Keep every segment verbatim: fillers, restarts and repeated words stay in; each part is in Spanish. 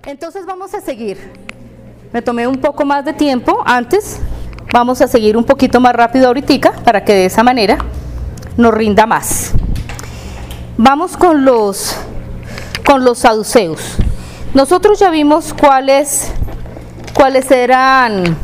Entonces vamos a seguir. Me tomé un poco más de tiempo antes. Vamos a seguir un poquito más rápido ahorita para que de esa manera nos rinda más. Vamos con los con los saduceos. Nosotros ya vimos cuáles cuáles eran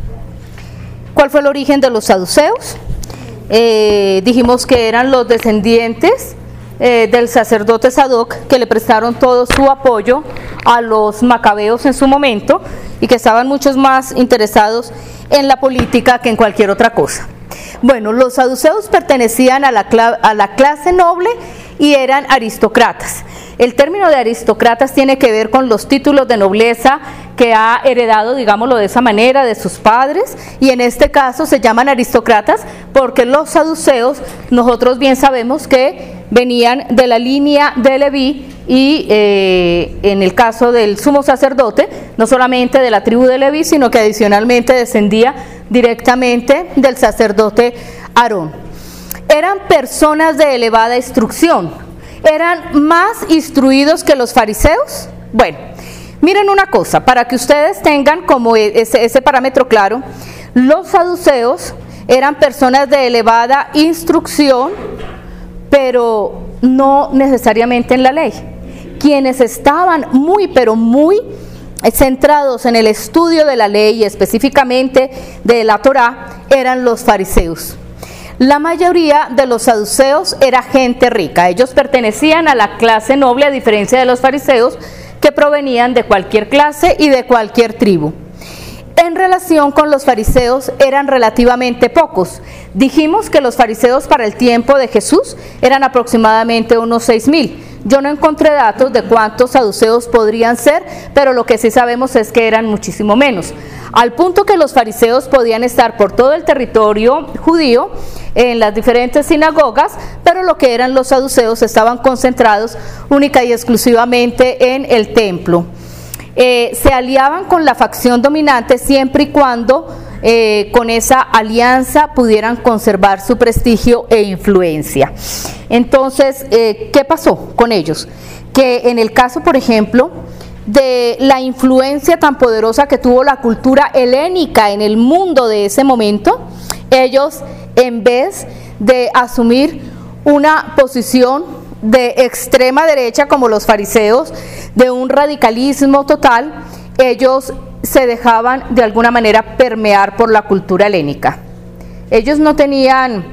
cuál fue el origen de los saduceos. Eh, dijimos que eran los descendientes eh, del sacerdote Sadoc, que le prestaron todo su apoyo a los macabeos en su momento y que estaban muchos más interesados en la política que en cualquier otra cosa. Bueno, los saduceos pertenecían a la, a la clase noble y eran aristócratas. El término de aristócratas tiene que ver con los títulos de nobleza que ha heredado, digámoslo de esa manera, de sus padres, y en este caso se llaman aristócratas porque los saduceos, nosotros bien sabemos que venían de la línea de Leví y eh, en el caso del sumo sacerdote, no solamente de la tribu de Leví, sino que adicionalmente descendía directamente del sacerdote Aarón. Eran personas de elevada instrucción. ¿Eran más instruidos que los fariseos? Bueno, miren una cosa, para que ustedes tengan como ese, ese parámetro claro, los saduceos eran personas de elevada instrucción, pero no necesariamente en la ley. Quienes estaban muy, pero muy centrados en el estudio de la ley, específicamente de la Torá, eran los fariseos. La mayoría de los saduceos era gente rica. Ellos pertenecían a la clase noble, a diferencia de los fariseos, que provenían de cualquier clase y de cualquier tribu. En relación con los fariseos, eran relativamente pocos. Dijimos que los fariseos para el tiempo de Jesús eran aproximadamente unos seis mil. Yo no encontré datos de cuántos saduceos podrían ser, pero lo que sí sabemos es que eran muchísimo menos. Al punto que los fariseos podían estar por todo el territorio judío, en las diferentes sinagogas, pero lo que eran los saduceos estaban concentrados única y exclusivamente en el templo. Eh, se aliaban con la facción dominante siempre y cuando eh, con esa alianza pudieran conservar su prestigio e influencia. Entonces, eh, ¿qué pasó con ellos? Que en el caso, por ejemplo, de la influencia tan poderosa que tuvo la cultura helénica en el mundo de ese momento, ellos, en vez de asumir una posición de extrema derecha como los fariseos, de un radicalismo total, ellos se dejaban de alguna manera permear por la cultura helénica. Ellos no tenían,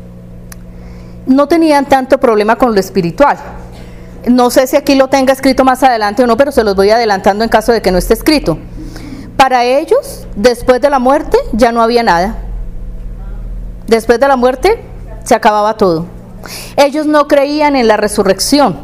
no tenían tanto problema con lo espiritual. No sé si aquí lo tenga escrito más adelante o no, pero se los voy adelantando en caso de que no esté escrito. Para ellos, después de la muerte, ya no había nada. Después de la muerte, se acababa todo. Ellos no creían en la resurrección.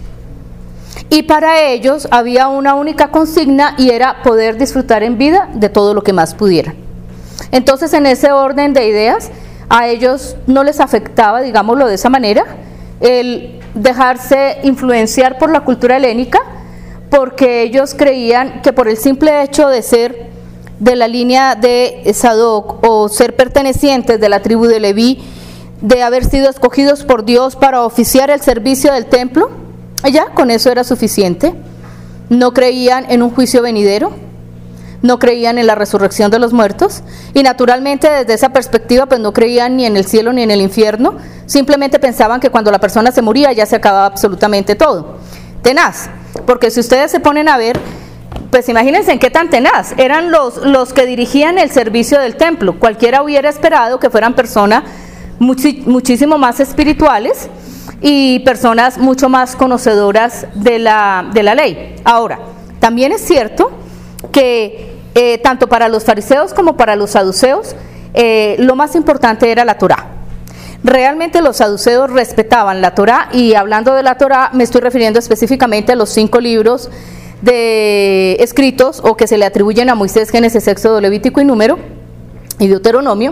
Y para ellos había una única consigna y era poder disfrutar en vida de todo lo que más pudieran. Entonces, en ese orden de ideas, a ellos no les afectaba, digámoslo de esa manera, el dejarse influenciar por la cultura helénica, porque ellos creían que por el simple hecho de ser de la línea de Sadoc o ser pertenecientes de la tribu de Leví, de haber sido escogidos por Dios para oficiar el servicio del templo, ya con eso era suficiente. No creían en un juicio venidero, no creían en la resurrección de los muertos y naturalmente desde esa perspectiva pues no creían ni en el cielo ni en el infierno, simplemente pensaban que cuando la persona se moría ya se acababa absolutamente todo. Tenaz, porque si ustedes se ponen a ver, pues imagínense en qué tan tenaz, eran los, los que dirigían el servicio del templo. Cualquiera hubiera esperado que fueran personas muchi, muchísimo más espirituales y personas mucho más conocedoras de la, de la ley. Ahora, también es cierto que eh, tanto para los fariseos como para los saduceos, eh, lo más importante era la Torá. Realmente los saduceos respetaban la Torá, y hablando de la Torá me estoy refiriendo específicamente a los cinco libros de escritos o que se le atribuyen a Moisés: Génesis, Éxodo, Levítico y Número y Deuteronomio,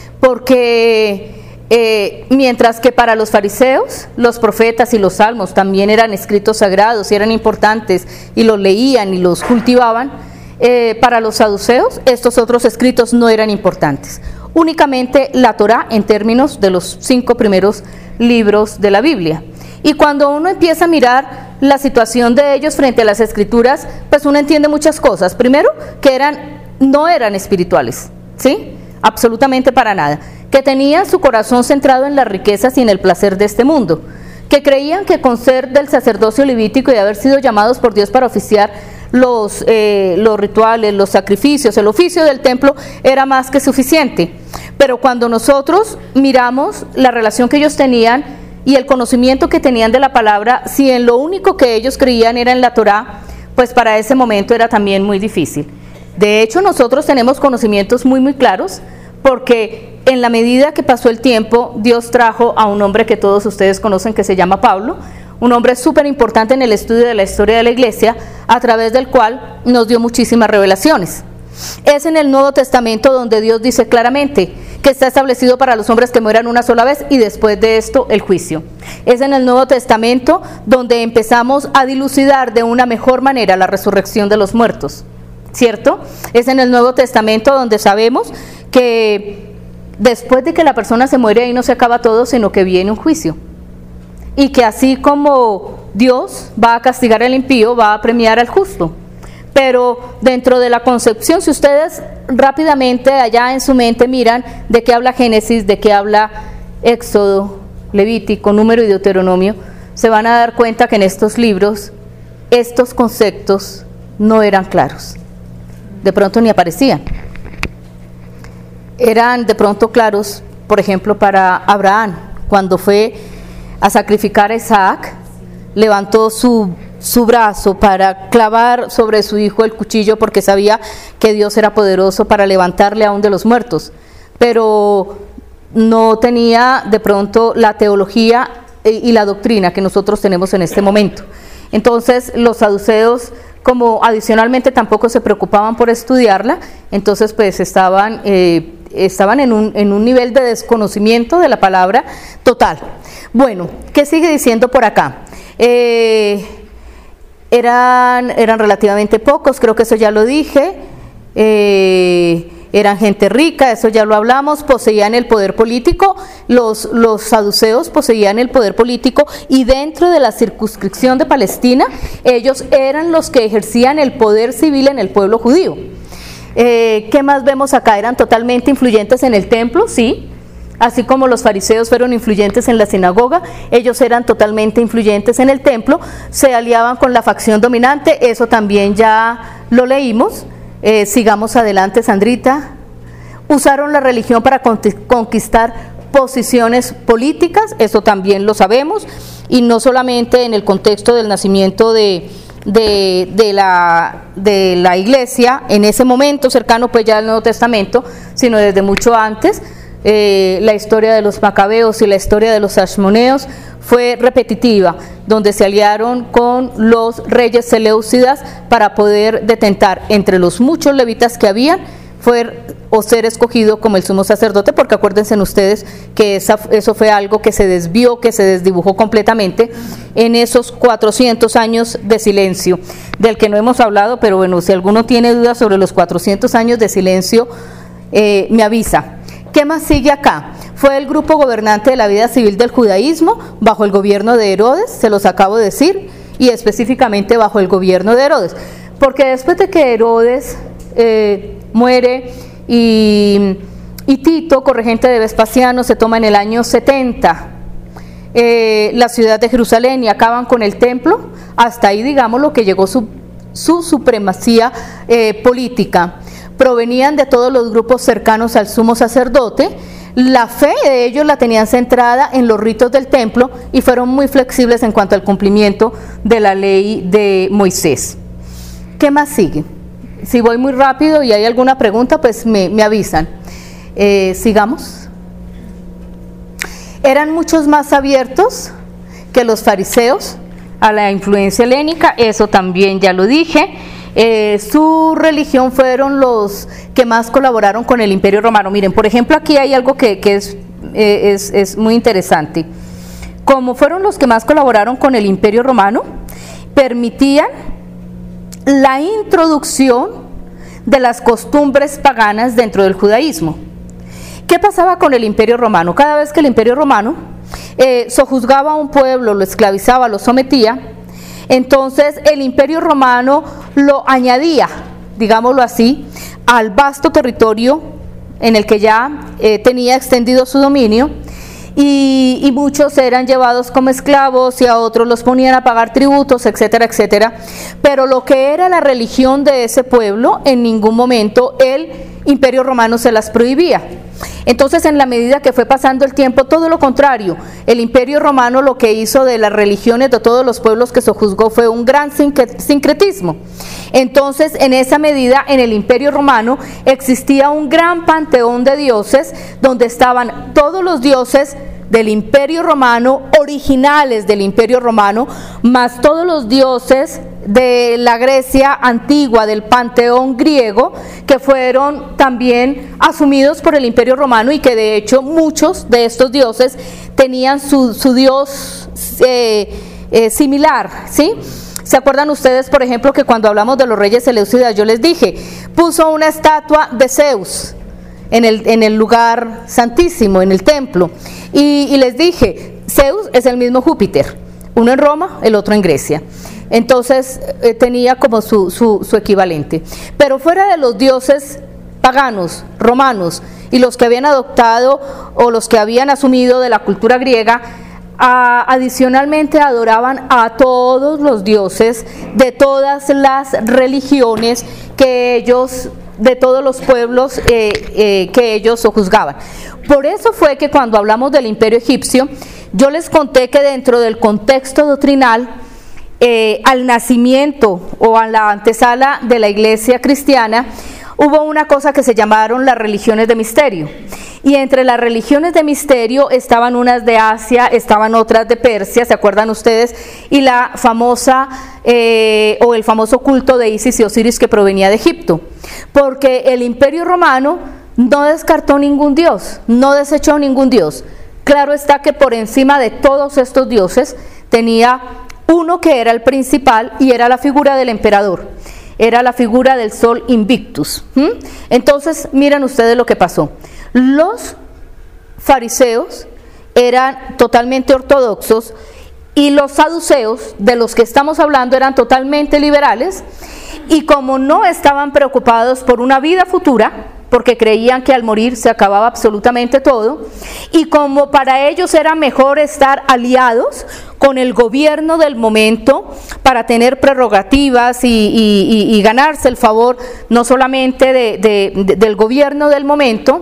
porque eh, mientras que para los fariseos los profetas y los salmos también eran escritos sagrados y eran importantes y los leían y los cultivaban, eh, para los saduceos estos otros escritos no eran importantes, únicamente la Torá en términos de los cinco primeros libros de la Biblia. Y cuando uno empieza a mirar la situación de ellos frente a las escrituras, pues uno entiende muchas cosas. Primero, que eran, no eran espirituales, ¿sí? Absolutamente para nada. Que tenían su corazón centrado en las riquezas y en el placer de este mundo. Que creían que con ser del sacerdocio levítico y haber sido llamados por Dios para oficiar los, eh, los rituales, los sacrificios, el oficio del templo era más que suficiente. Pero cuando nosotros miramos la relación que ellos tenían y el conocimiento que tenían de la palabra, si en lo único que ellos creían era en la Torá, pues para ese momento era también muy difícil. De hecho, nosotros tenemos conocimientos muy muy claros, porque en la medida que pasó el tiempo, Dios trajo a un hombre que todos ustedes conocen, que se llama Pablo, un hombre súper importante en el estudio de la historia de la iglesia, a través del cual nos dio muchísimas revelaciones. Es en el Nuevo Testamento donde Dios dice claramente que está establecido para los hombres que mueran una sola vez y después de esto el juicio. Es en el Nuevo Testamento donde empezamos a dilucidar de una mejor manera la resurrección de los muertos, ¿cierto? Es en el Nuevo Testamento donde sabemos que después de que la persona se muere, ahí no se acaba todo, sino que viene un juicio. Y que así como Dios va a castigar al impío, va a premiar al justo. Pero dentro de la concepción, si ustedes rápidamente allá en su mente miran de qué habla Génesis, de qué habla Éxodo, Levítico, Número y Deuteronomio, se van a dar cuenta que en estos libros estos conceptos no eran claros. De pronto ni aparecían. Eran de pronto claros, por ejemplo, para Abraham, cuando fue a sacrificar a Isaac, levantó su, su brazo para clavar sobre su hijo el cuchillo, porque sabía que Dios era poderoso para levantarle aún de los muertos, pero no tenía de pronto la teología y la doctrina que nosotros tenemos en este momento. Entonces los saduceos, como adicionalmente tampoco se preocupaban por estudiarla, entonces pues estaban, eh, estaban en, un, en un nivel de desconocimiento de la palabra total. Bueno, ¿qué sigue diciendo por acá? Eh, eran, eran relativamente pocos, creo que eso ya lo dije, eh, eran gente rica, eso ya lo hablamos, poseían el poder político, los, los saduceos poseían el poder político y dentro de la circunscripción de Palestina, ellos eran los que ejercían el poder civil en el pueblo judío. Eh, ¿Qué más vemos acá? Eran totalmente influyentes en el templo, sí. Así como los fariseos fueron influyentes en la sinagoga, ellos eran totalmente influyentes en el templo, se aliaban con la facción dominante, eso también ya lo leímos. Eh, sigamos adelante, Sandrita. Usaron la religión para conquistar posiciones políticas, eso también lo sabemos, y no solamente en el contexto del nacimiento de, de, de, la, de la iglesia, en ese momento cercano pues ya al Nuevo Testamento, sino desde mucho antes. Eh, la historia de los macabeos y la historia de los asmoneos fue repetitiva, donde se aliaron con los reyes seleucidas para poder detentar entre los muchos levitas que habían, fue o ser escogido como el sumo sacerdote, porque acuérdense ustedes que esa, eso fue algo que se desvió, que se desdibujó completamente en esos cuatrocientos años de silencio, del que no hemos hablado, pero bueno, si alguno tiene dudas sobre los cuatrocientos años de silencio, eh, me avisa. ¿Qué más sigue acá? Fue el grupo gobernante de la vida civil del judaísmo bajo el gobierno de Herodes, se los acabo de decir, y específicamente bajo el gobierno de Herodes, porque después de que Herodes eh, muere y, y Tito, corregente de Vespasiano, se toma en el año setenta eh, la ciudad de Jerusalén y acaban con el templo, hasta ahí digamos lo que llegó su, su supremacía eh, política. Provenían de todos los grupos cercanos al sumo sacerdote, la fe de ellos la tenían centrada en los ritos del templo y fueron muy flexibles en cuanto al cumplimiento de la ley de Moisés. ¿Qué más sigue? Si voy muy rápido y hay alguna pregunta, pues me, me avisan. Eh, sigamos. Eran muchos más abiertos que los fariseos a la influencia helénica, eso también ya lo dije. Eh, su religión fueron los que más colaboraron con el Imperio Romano. Miren, por ejemplo, aquí hay algo que, que es, eh, es, es muy interesante. Como fueron los que más colaboraron con el Imperio Romano, permitían la introducción de las costumbres paganas dentro del judaísmo. ¿Qué pasaba con el Imperio Romano? Cada vez que el Imperio Romano eh, sojuzgaba a un pueblo, lo esclavizaba, lo sometía, Entonces el Imperio Romano lo añadía, digámoslo así, al vasto territorio en el que ya eh, tenía extendido su dominio, y, y muchos eran llevados como esclavos y a otros los ponían a pagar tributos, etcétera, etcétera. Pero lo que era la religión de ese pueblo, en ningún momento el Imperio Romano se las prohibía. Entonces, en la medida que fue pasando el tiempo, todo lo contrario, el Imperio Romano lo que hizo de las religiones de todos los pueblos que sojuzgó fue un gran sincretismo. Entonces, en esa medida, en el Imperio Romano existía un gran panteón de dioses, donde estaban todos los dioses del Imperio Romano, originales del Imperio Romano, más todos los dioses de la Grecia antigua, del panteón griego, que fueron también asumidos por el Imperio Romano, y que de hecho muchos de estos dioses tenían su, su dios eh, eh, similar, ¿sí? ¿Se acuerdan ustedes, por ejemplo, que cuando hablamos de los reyes seleucidas, yo les dije, puso una estatua de Zeus en el, en el lugar santísimo, en el templo, y, y les dije, Zeus es el mismo Júpiter, uno en Roma, el otro en Grecia. Entonces eh, tenía como su, su, su equivalente. Pero fuera de los dioses paganos, romanos, y los que habían adoptado o los que habían asumido de la cultura griega, a, adicionalmente adoraban a todos los dioses de todas las religiones que ellos, de todos los pueblos eh, eh, que ellos sojuzgaban. Por eso fue que cuando hablamos del Imperio Egipcio, yo les conté que dentro del contexto doctrinal, eh, al nacimiento o a la antesala de la iglesia cristiana, hubo una cosa que se llamaron las religiones de misterio. Y entre las religiones de misterio estaban unas de Asia, estaban otras de Persia, ¿se acuerdan ustedes? Y la famosa, eh, o el famoso culto de Isis y Osiris que provenía de Egipto. Porque el Imperio Romano no descartó ningún dios, no desechó ningún dios. Claro está que por encima de todos estos dioses tenía uno que era el principal, y era la figura del emperador. Era la figura del sol Invictus. ¿Mm? Entonces, miren ustedes lo que pasó. Los fariseos eran totalmente ortodoxos, y los saduceos, de los que estamos hablando, eran totalmente liberales, y como no estaban preocupados por una vida futura, porque creían que al morir se acababa absolutamente todo, y como para ellos era mejor estar aliados con el gobierno del momento para tener prerrogativas y, y, y, y ganarse el favor no solamente de, de, de, del gobierno del momento,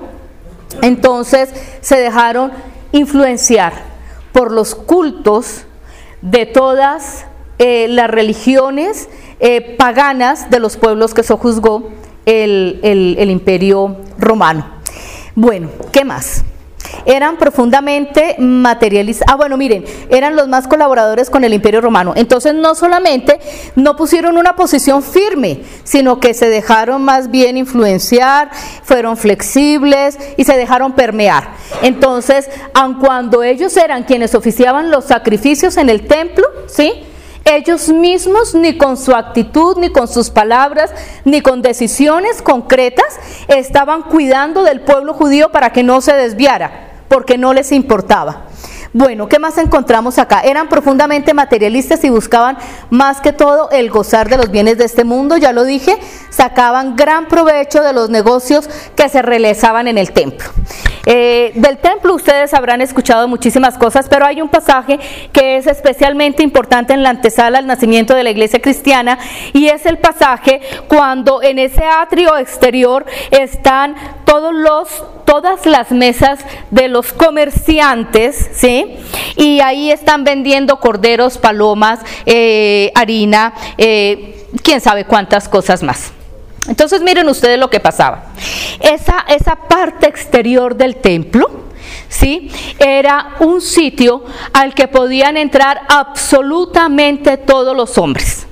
entonces se dejaron influenciar por los cultos de todas eh, las religiones eh, paganas de los pueblos que sojuzgó el, el, el Imperio Romano. Bueno, ¿qué más? Eran profundamente materialistas. Ah, bueno, miren, eran los más colaboradores con el Imperio Romano. Entonces no solamente no pusieron una posición firme, sino que se dejaron más bien influenciar, fueron flexibles y se dejaron permear. Entonces, aun cuando ellos eran quienes oficiaban los sacrificios en el templo, ¿sí?, ellos mismos, ni con su actitud, ni con sus palabras, ni con decisiones concretas, estaban cuidando del pueblo judío para que no se desviara, porque no les importaba. Bueno, ¿qué más encontramos acá? Eran profundamente materialistas y buscaban más que todo el gozar de los bienes de este mundo, ya lo dije, sacaban gran provecho de los negocios que se realizaban en el templo. Eh, del templo ustedes habrán escuchado muchísimas cosas, pero hay un pasaje que es especialmente importante en la antesala al nacimiento de la iglesia cristiana, y es el pasaje cuando en ese atrio exterior están todos los, todas las mesas de los comerciantes, ¿sí? Y ahí están vendiendo corderos, palomas, eh, harina, eh, quién sabe cuántas cosas más. Entonces miren ustedes lo que pasaba. Esa, esa parte exterior del templo, ¿sí?, era un sitio al que podían entrar absolutamente todos los hombres,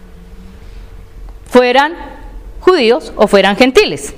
fueran judíos o fueran gentiles.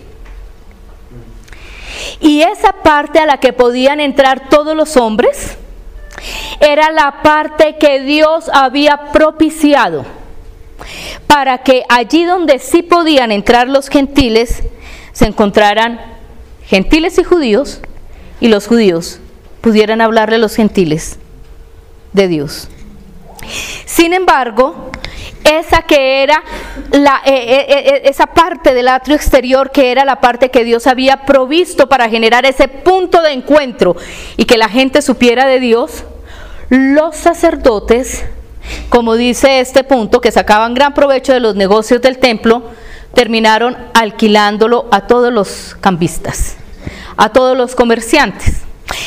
Y esa parte a la que podían entrar todos los hombres era la parte que Dios había propiciado para que allí donde sí podían entrar los gentiles, se encontraran gentiles y judíos, y los judíos pudieran hablarle a los gentiles de Dios. Sin embargo, esa que era la, eh, eh, esa parte del atrio exterior, que era la parte que Dios había provisto para generar ese punto de encuentro y que la gente supiera de Dios, los sacerdotes, como dice este punto, que sacaban gran provecho de los negocios del templo, terminaron alquilándolo a todos los cambistas, a todos los comerciantes.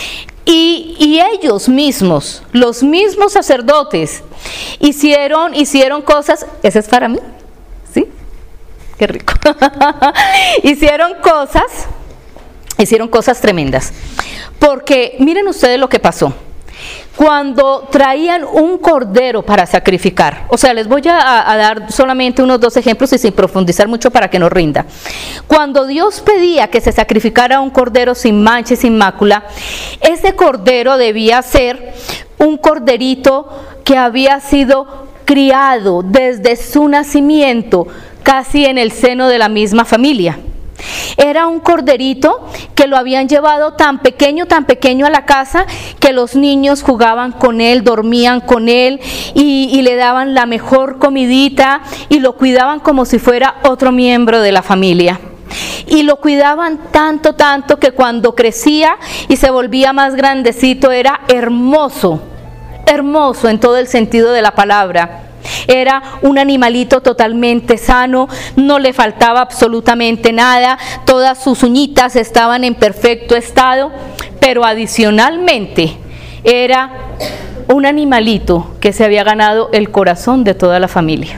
Y, y ellos mismos, los mismos sacerdotes, hicieron, hicieron cosas, ese es para mí, ¿sí? Qué rico. hicieron cosas, hicieron cosas tremendas. Porque miren ustedes lo que pasó. Cuando traían un cordero para sacrificar, o sea, les voy a, a dar solamente unos dos ejemplos y sin profundizar mucho para que nos rinda. Cuando Dios pedía que se sacrificara un cordero sin mancha y sin mácula, ese cordero debía ser un corderito que había sido criado desde su nacimiento, casi en el seno de la misma familia. Era un corderito que lo habían llevado tan pequeño, tan pequeño a la casa, que los niños jugaban con él, dormían con él y, y le daban la mejor comidita y lo cuidaban como si fuera otro miembro de la familia. Y lo cuidaban tanto, tanto que cuando crecía y se volvía más grandecito era hermoso, hermoso en todo el sentido de la palabra. Era un animalito totalmente sano, no le faltaba absolutamente nada, todas sus uñitas estaban en perfecto estado, pero adicionalmente era un animalito que se había ganado el corazón de toda la familia.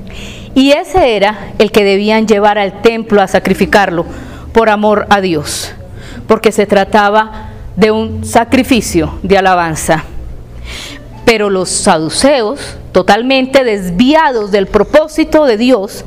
Y ese era el que debían llevar al templo a sacrificarlo por amor a Dios, porque se trataba de un sacrificio de alabanza. Pero los saduceos, totalmente desviados del propósito de Dios,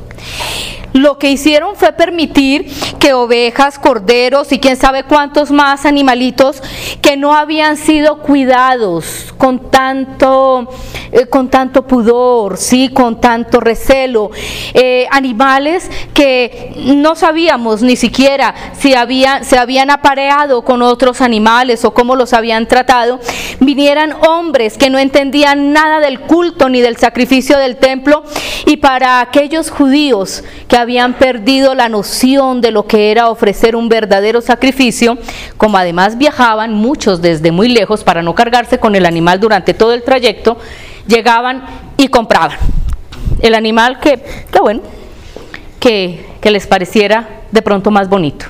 lo que hicieron fue permitir que ovejas, corderos y quién sabe cuántos más animalitos que no habían sido cuidados con tanto, eh, con tanto pudor, ¿sí? Con tanto recelo, eh, animales que no sabíamos ni siquiera si habían, se habían apareado con otros animales o cómo los habían tratado, vinieran hombres que no entendían nada del culto ni del sacrificio del templo, y para aquellos judíos que habían perdido la noción de lo que era ofrecer un verdadero sacrificio, como además viajaban muchos desde muy lejos para no cargarse con el animal durante todo el trayecto, llegaban y compraban el animal que, que bueno, que, que les pareciera de pronto más bonito.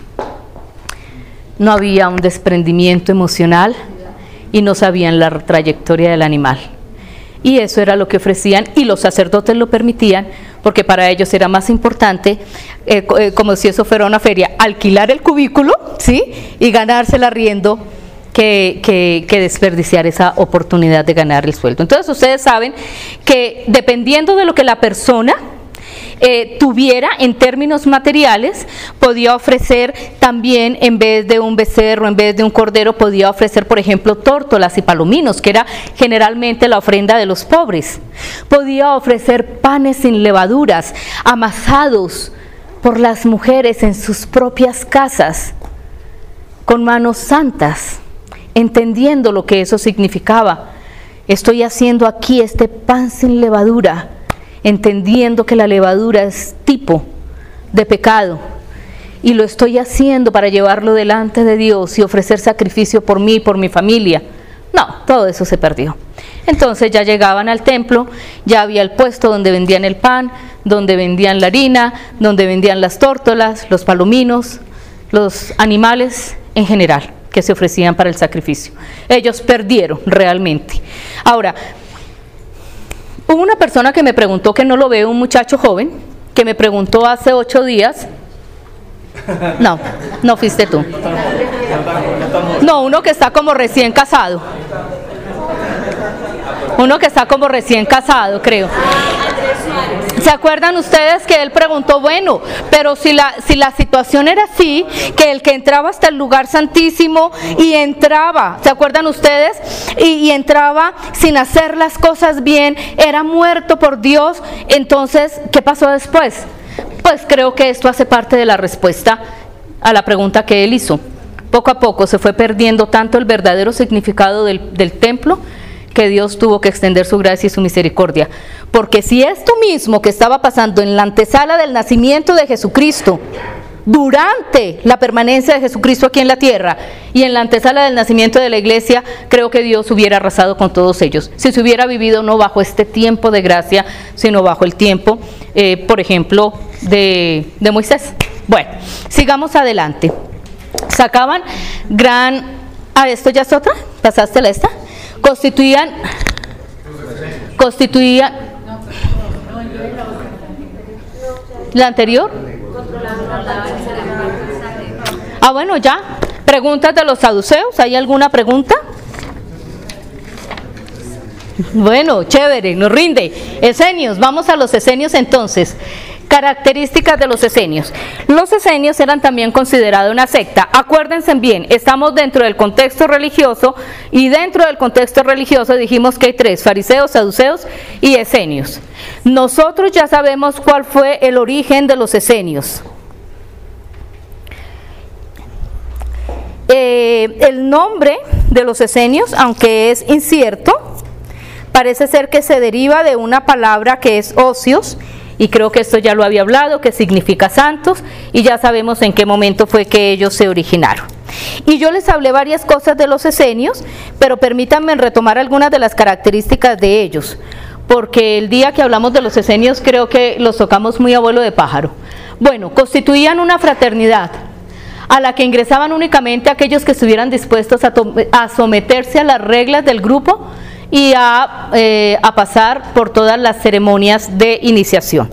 No había un desprendimiento emocional y no sabían la trayectoria del animal. Y eso era lo que ofrecían, y los sacerdotes lo permitían, porque para ellos era más importante, eh, eh, como si eso fuera una feria, alquilar el cubículo, ¿sí? Y ganarse el arriendo, que, que, que desperdiciar esa oportunidad de ganar el sueldo. Entonces ustedes saben que dependiendo de lo que la persona Eh, tuviera en términos materiales, podía ofrecer también, en vez de un becerro, en vez de un cordero, podía ofrecer, por ejemplo, tórtolas y palominos, que era generalmente la ofrenda de los pobres. Podía ofrecer panes sin levaduras, amasados por las mujeres en sus propias casas, con manos santas, entendiendo lo que eso significaba. Estoy haciendo aquí este pan sin levadura, entendiendo que la levadura es tipo de pecado, y lo estoy haciendo para llevarlo delante de Dios y ofrecer sacrificio por mí y por mi familia. No, todo eso se perdió. Entonces ya llegaban al templo, ya había el puesto donde vendían el pan, donde vendían la harina, donde vendían las tórtolas, los palominos, los animales en general que se ofrecían para el sacrificio. Ellos perdieron realmente. Ahora, hubo una persona que me preguntó, que no lo veo, un muchacho joven, que me preguntó hace ocho días, no, no fuiste tú, no, uno que está como recién casado, uno que está como recién casado, creo. ¿Se acuerdan ustedes que él preguntó, bueno, pero si la, si la situación era así, que el que entraba hasta el lugar santísimo y entraba, ¿se acuerdan ustedes? Y, y entraba sin hacer las cosas bien, era muerto por Dios. Entonces, ¿qué pasó después? Pues creo que esto hace parte de la respuesta a la pregunta que él hizo. Poco a poco se fue perdiendo tanto el verdadero significado del, del templo, que Dios tuvo que extender su gracia y su misericordia. Porque si esto mismo que estaba pasando en la antesala del nacimiento de Jesucristo, durante la permanencia de Jesucristo aquí en la tierra y en la antesala del nacimiento de la iglesia, creo que Dios hubiera arrasado con todos ellos, si se hubiera vivido no bajo este tiempo de gracia, sino bajo el tiempo, eh, por ejemplo, de, de Moisés. Bueno, sigamos adelante. Sacaban gran... Ah, ¿esto ya es otra? ¿Pasaste la esta? Constituían... Constituían... ¿La anterior? Ah, bueno, ya. ¿Preguntas de los saduceos? ¿Hay alguna pregunta? Bueno, chévere, nos rinde. Esenios, vamos a los esenios entonces. Características de los esenios. Los esenios eran también considerados una secta. Acuérdense bien, estamos dentro del contexto religioso y dentro del contexto religioso dijimos que hay tres: fariseos, saduceos y esenios. Nosotros ya sabemos cuál fue el origen de los esenios. Eh, el nombre de los esenios, aunque es incierto, parece ser que se deriva de una palabra que es ocios, y creo que esto ya lo había hablado, que significa santos, y ya sabemos en qué momento fue que ellos se originaron. Y yo les hablé varias cosas de los esenios, pero permítanme retomar algunas de las características de ellos, porque el día que hablamos de los esenios creo que los tocamos muy a vuelo de pájaro. Bueno, constituían una fraternidad a la que ingresaban únicamente aquellos que estuvieran dispuestos a, a someterse a las reglas del grupo y a, eh, a pasar por todas las ceremonias de iniciación.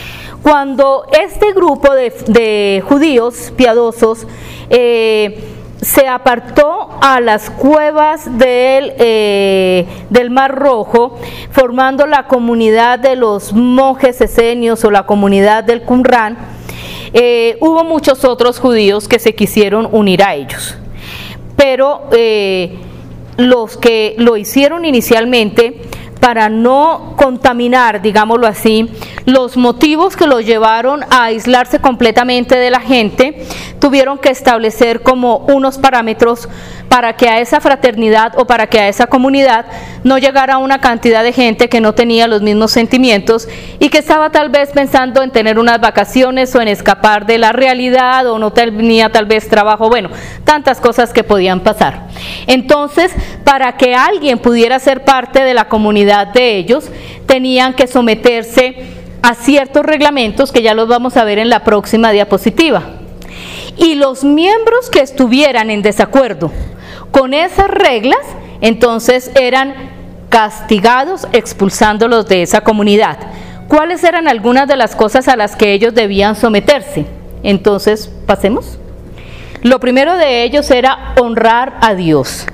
Cuando este grupo de, de judíos piadosos eh, se apartó a las cuevas del, eh, del Mar Rojo, formando la comunidad de los monjes esenios o la comunidad del Qumran, eh, hubo muchos otros judíos que se quisieron unir a ellos, pero eh, los que lo hicieron inicialmente, para no contaminar, digámoslo así, los motivos que los llevaron a aislarse completamente de la gente, tuvieron que establecer como unos parámetros para que a esa fraternidad o para que a esa comunidad no llegara una cantidad de gente que no tenía los mismos sentimientos y que estaba tal vez pensando en tener unas vacaciones o en escapar de la realidad o no tenía tal vez trabajo, bueno, tantas cosas que podían pasar. Entonces, para que alguien pudiera ser parte de la comunidad de ellos, tenían que someterse a ciertos reglamentos que ya los vamos a ver en la próxima diapositiva. Y los miembros que estuvieran en desacuerdo con esas reglas, entonces eran castigados expulsándolos de esa comunidad. ¿Cuáles eran algunas de las cosas a las que ellos debían someterse? Entonces, pasemos. Lo primero de ellos era honrar a Dios.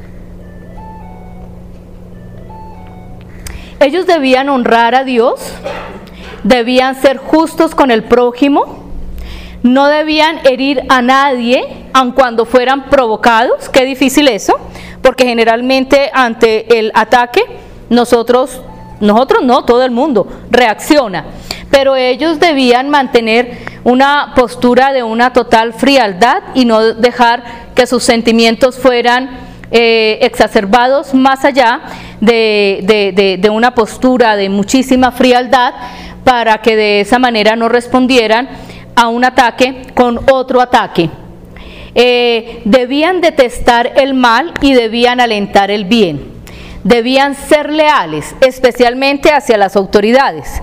Ellos debían honrar a Dios, debían ser justos con el prójimo, no debían herir a nadie, aun cuando fueran provocados. Qué difícil eso, porque generalmente ante el ataque nosotros, nosotros no, todo el mundo reacciona, pero ellos debían mantener una postura de una total frialdad y no dejar que sus sentimientos fueran eh, exacerbados más allá de, de, de, de una postura de muchísima frialdad, para que de esa manera no respondieran a un ataque con otro ataque. Eh, debían detestar el mal y debían alentar el bien. Debían ser leales, especialmente hacia las autoridades.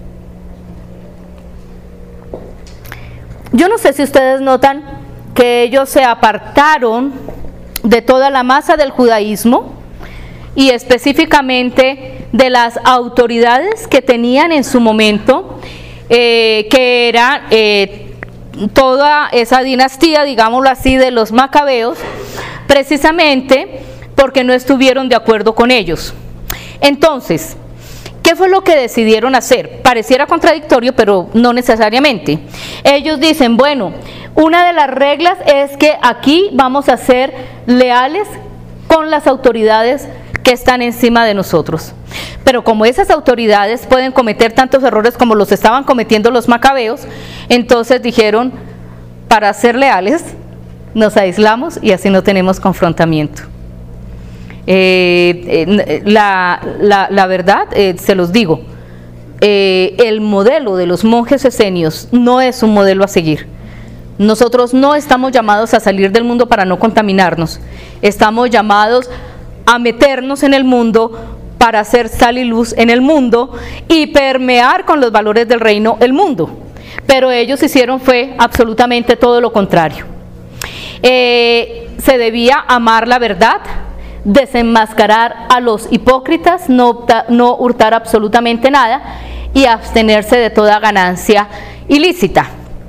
Yo no sé si ustedes notan que ellos se apartaron de toda la masa del judaísmo y específicamente de las autoridades que tenían en su momento, eh, que era eh, toda esa dinastía, digámoslo así, de los macabeos, precisamente porque no estuvieron de acuerdo con ellos. Entonces, ¿qué fue lo que decidieron hacer? Pareciera contradictorio, pero no necesariamente. Ellos dicen, bueno, una de las reglas es que aquí vamos a ser leales con las autoridades que están encima de nosotros. Pero como esas autoridades pueden cometer tantos errores como los estaban cometiendo los macabeos, entonces dijeron, para ser leales, nos aislamos y así no tenemos confrontamiento. Eh, eh, la, la, la verdad, eh, se los digo, eh, el modelo de los monjes esenios no es un modelo a seguir. Nosotros no estamos llamados a salir del mundo para no contaminarnos, estamos llamados a meternos en el mundo para hacer sal y luz en el mundo y permear con los valores del reino el mundo. Pero ellos hicieron fue absolutamente todo lo contrario. Eh, se debía amar la verdad, desenmascarar a los hipócritas, no, opta, no hurtar absolutamente nada y abstenerse de toda ganancia ilícita.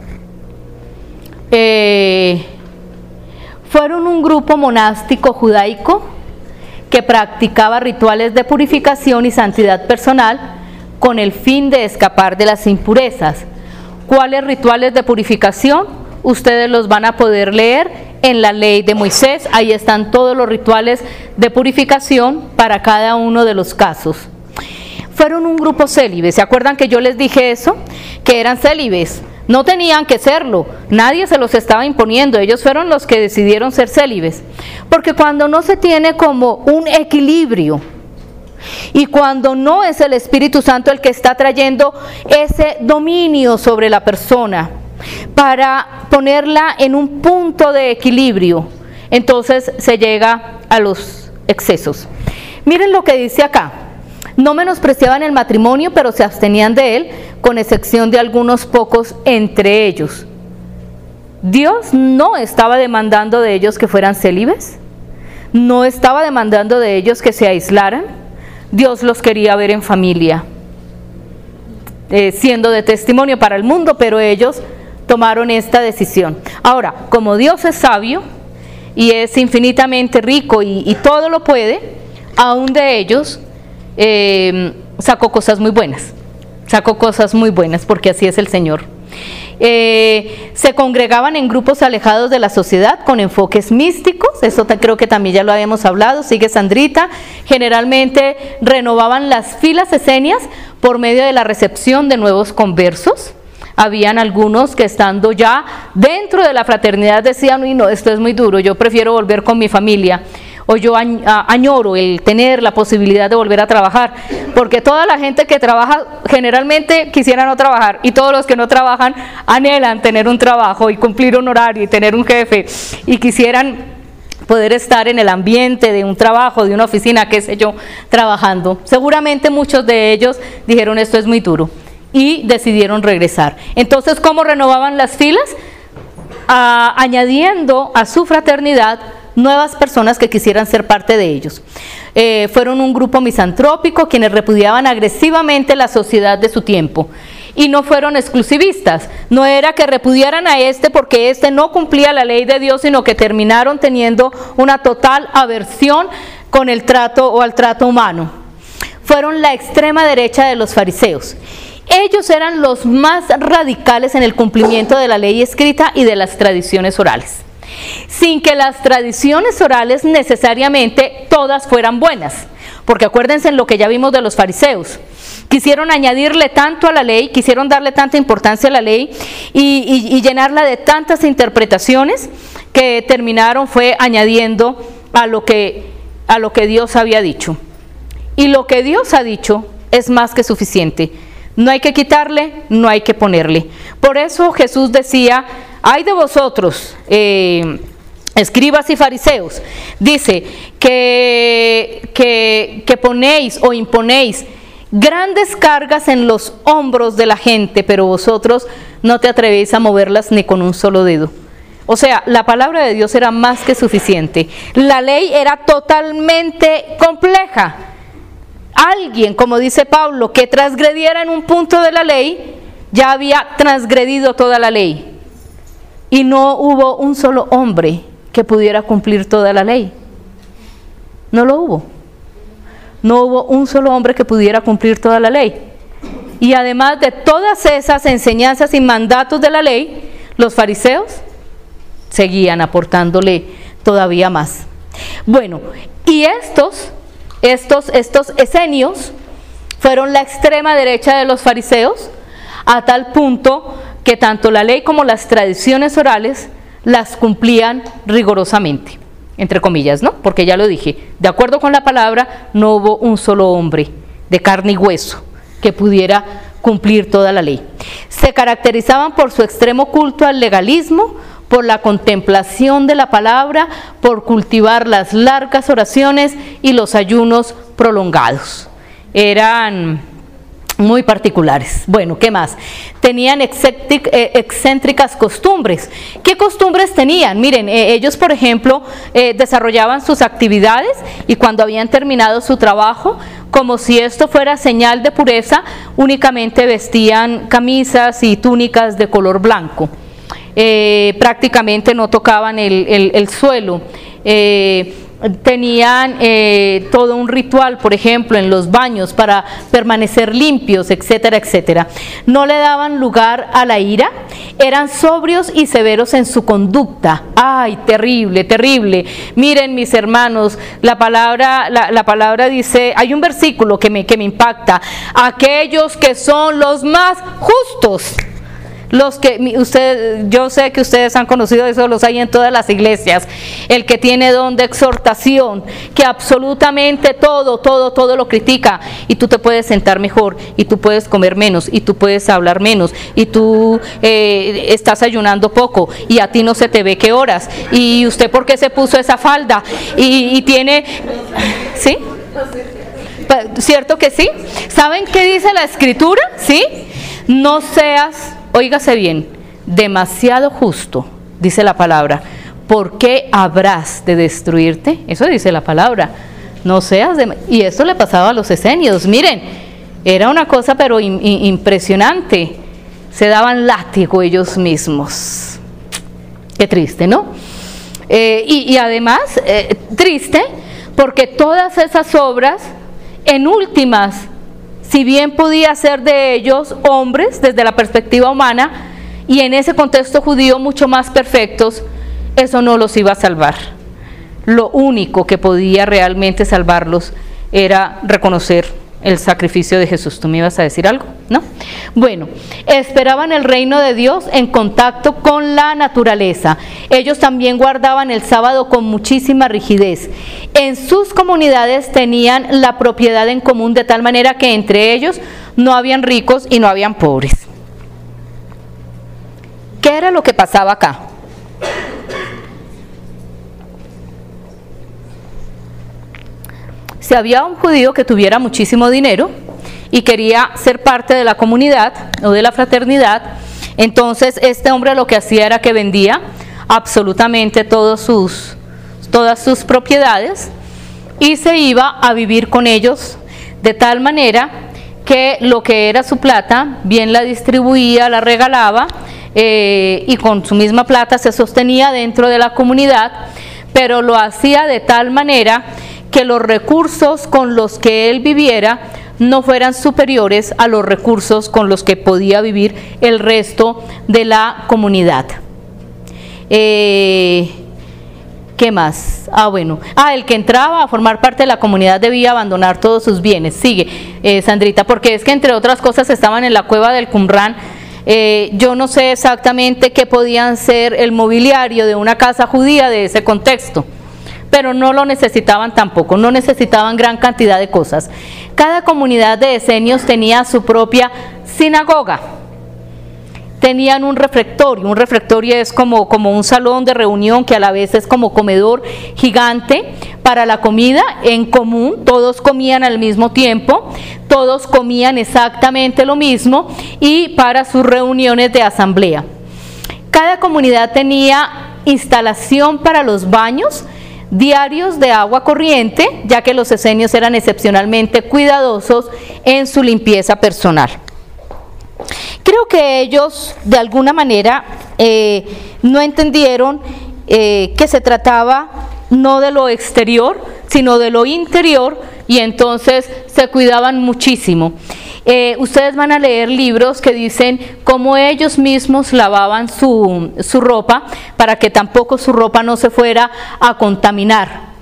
Eh, fueron un grupo monástico judaico que practicaba rituales de purificación y santidad personal con el fin de escapar de las impurezas. ¿Cuáles rituales de purificación? Ustedes los van a poder leer en la ley de Moisés. Ahí están todos los rituales de purificación para cada uno de los casos. Fueron un grupo célibe. ¿Se acuerdan que yo les dije eso? Que eran célibes. No tenían que serlo, nadie se los estaba imponiendo, ellos fueron los que decidieron ser célibes. Porque cuando no se tiene como un equilibrio y cuando no es el Espíritu Santo el que está trayendo ese dominio sobre la persona para ponerla en un punto de equilibrio, entonces se llega a los excesos. Miren lo que dice acá: no menospreciaban el matrimonio, pero se abstenían de él, con excepción de algunos pocos entre ellos. Dios no estaba demandando de ellos que fueran célibes, no estaba demandando de ellos que se aislaran. Dios los quería ver en familia, eh, siendo de testimonio para el mundo, pero ellos tomaron esta decisión. Ahora, como Dios es sabio y es infinitamente rico y, y todo lo puede, aún de ellos eh, sacó cosas muy buenas, sacó cosas muy buenas, porque así es el Señor. Eh, se congregaban en grupos alejados de la sociedad con enfoques místicos, eso te, creo que también ya lo habíamos hablado, sigue Sandrita. Generalmente renovaban las filas esenias por medio de la recepción de nuevos conversos. Habían algunos que estando ya dentro de la fraternidad decían: uy, no, esto es muy duro, yo prefiero volver con mi familia, o yo añoro el tener la posibilidad de volver a trabajar, porque toda la gente que trabaja generalmente quisiera no trabajar, y todos los que no trabajan anhelan tener un trabajo y cumplir un horario y tener un jefe, y quisieran poder estar en el ambiente de un trabajo, de una oficina, qué sé yo, trabajando. Seguramente muchos de ellos dijeron: esto es muy duro, y decidieron regresar. Entonces, ¿cómo renovaban las filas? Ah, añadiendo a su fraternidad nuevas personas que quisieran ser parte de ellos. Eh, fueron un grupo misantrópico quienes repudiaban agresivamente la sociedad de su tiempo. Y no fueron exclusivistas, no era que repudiaran a este porque este no cumplía la ley de Dios, sino que terminaron teniendo una total aversión con el trato o al trato humano. Fueron la extrema derecha de los fariseos. Ellos eran los más radicales en el cumplimiento de la ley escrita y de las tradiciones orales, sin que las tradiciones orales necesariamente todas fueran buenas, porque acuérdense en lo que ya vimos de los fariseos. Quisieron añadirle tanto a la ley, quisieron darle tanta importancia a la ley y, y, y llenarla de tantas interpretaciones que terminaron fue añadiendo a lo que, a lo que Dios había dicho. Y lo que Dios ha dicho es más que suficiente. No hay que quitarle, no hay que ponerle. Por eso Jesús decía: ay de vosotros, eh, escribas y fariseos, dice que, que, que ponéis o imponéis grandes cargas en los hombros de la gente, pero vosotros no te atrevéis a moverlas ni con un solo dedo. O sea, la palabra de Dios era más que suficiente. La ley era totalmente compleja. Alguien, como dice Pablo, que transgrediera en un punto de la ley, ya había transgredido toda la ley. Y no hubo un solo hombre que pudiera cumplir toda la ley. No lo hubo. No hubo un solo hombre que pudiera cumplir toda la ley. Y además de todas esas enseñanzas y mandatos de la ley, los fariseos seguían aportándole todavía más. Bueno, y estos, estos, estos esenios fueron la extrema derecha de los fariseos, a tal punto que tanto la ley como las tradiciones orales las cumplían rigurosamente. entre comillas, ¿no? Porque ya lo dije, de acuerdo con la palabra, no hubo un solo hombre de carne y hueso que pudiera cumplir toda la ley. Se caracterizaban por su extremo culto al legalismo, por la contemplación de la palabra, por cultivar las largas oraciones y los ayunos prolongados. Eran muy particulares. Bueno, ¿qué más? Tenían excéntricas costumbres. ¿Qué costumbres tenían? Miren, eh, ellos, por ejemplo, eh, desarrollaban sus actividades y cuando habían terminado su trabajo, como si esto fuera señal de pureza, únicamente vestían camisas y túnicas de color blanco. Eh, prácticamente no tocaban el, el, el suelo. Eh, tenían eh, todo un ritual, por ejemplo, en los baños para permanecer limpios, etcétera, etcétera. No le daban lugar a la ira, eran sobrios y severos en su conducta. ¡Ay, terrible, terrible! Miren, mis hermanos, la palabra, la, la palabra dice, hay un versículo que me, que me impacta: aquellos que son los más justos. Los que usted, yo sé que ustedes han conocido eso, los hay en todas las iglesias. El que tiene don de exhortación, que absolutamente todo, todo, todo lo critica, y tú te puedes sentar mejor, y tú puedes comer menos, y tú puedes hablar menos, y tú eh, estás ayunando poco, y a ti no se te ve que oras, y usted por qué se puso esa falda, y, y tiene, ¿sí? ¿Cierto que sí? ¿Saben qué dice la escritura? ¿Sí? No seas, óigase bien, demasiado justo, dice la palabra. ¿Por qué habrás de destruirte? Eso dice la palabra. No seas de... Y esto le pasaba a los esenios. Miren, era una cosa pero in, in, impresionante. Se daban látigo ellos mismos. Qué triste, ¿no? Eh, y, y además, eh, triste, porque todas esas obras, en últimas, si bien podía ser de ellos hombres desde la perspectiva humana y en ese contexto judío mucho más perfectos, eso no los iba a salvar. Lo único que podía realmente salvarlos era reconocer el sacrificio de Jesús. ¿Tú me ibas a decir algo? ¿No? Bueno, esperaban el reino de Dios en contacto con la naturaleza. Ellos también guardaban el sábado con muchísima rigidez. En sus comunidades tenían la propiedad en común de tal manera que entre ellos no habían ricos y no habían pobres. ¿Qué era lo que pasaba acá? Si había un judío que tuviera muchísimo dinero y quería ser parte de la comunidad o de la fraternidad, entonces este hombre lo que hacía era que vendía absolutamente todos sus, todas sus propiedades y se iba a vivir con ellos de tal manera que lo que era su plata bien la distribuía, la regalaba eh, y con su misma plata se sostenía dentro de la comunidad, pero lo hacía de tal manera que los recursos con los que él viviera no fueran superiores a los recursos con los que podía vivir el resto de la comunidad. Eh, ¿Qué más? Ah, bueno. Ah, el que entraba a formar parte de la comunidad debía abandonar todos sus bienes. Sigue, eh, Sandrita, porque es que entre otras cosas estaban en la cueva del Qumran. Eh, yo no sé exactamente qué podían ser el mobiliario de una casa judía de ese contexto, pero no lo necesitaban tampoco, no necesitaban gran cantidad de cosas. Cada comunidad de esenios tenía su propia sinagoga, tenían un refectorio. Un refectorio es como, como un salón de reunión que a la vez es como comedor gigante para la comida en común. Todos comían al mismo tiempo, todos comían exactamente lo mismo y para sus reuniones de asamblea. Cada comunidad tenía instalación para los baños diarios de agua corriente, ya que los esenios eran excepcionalmente cuidadosos en su limpieza personal. Creo que ellos de alguna manera eh, no entendieron eh, que se trataba no de lo exterior, sino de lo interior, y entonces se cuidaban muchísimo. Eh, ustedes van a leer libros que dicen cómo ellos mismos lavaban su, su ropa para que tampoco su ropa no se fuera a contaminar.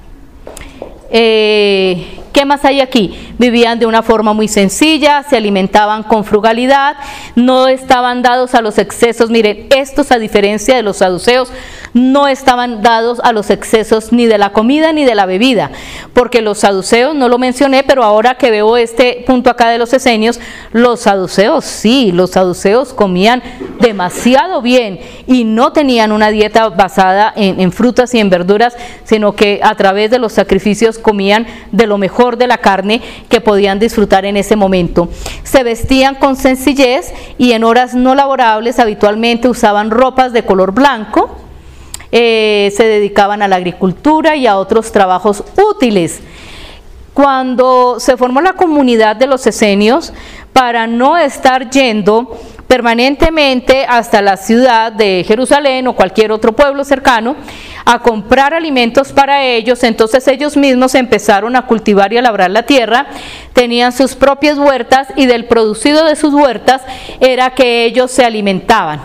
Eh, ¿Qué más hay aquí? Vivían de una forma muy sencilla, se alimentaban con frugalidad, no estaban dados a los excesos. Miren, estos, a diferencia de los saduceos, no estaban dados a los excesos ni de la comida ni de la bebida, porque los saduceos, no lo mencioné, pero ahora que veo este punto acá de los esenios, los saduceos sí, los saduceos comían demasiado bien y no tenían una dieta basada en, en frutas y en verduras, sino que a través de los sacrificios comían de lo mejor de la carne que podían disfrutar en ese momento. Se vestían con sencillez y en horas no laborables habitualmente usaban ropas de color blanco. Eh, se dedicaban a la agricultura y a otros trabajos útiles. Cuando se formó la comunidad de los esenios, para no estar yendo permanentemente hasta la ciudad de Jerusalén o cualquier otro pueblo cercano a comprar alimentos para ellos, entonces ellos mismos empezaron a cultivar y a labrar la tierra, tenían sus propias huertas y del producido de sus huertas era que ellos se alimentaban.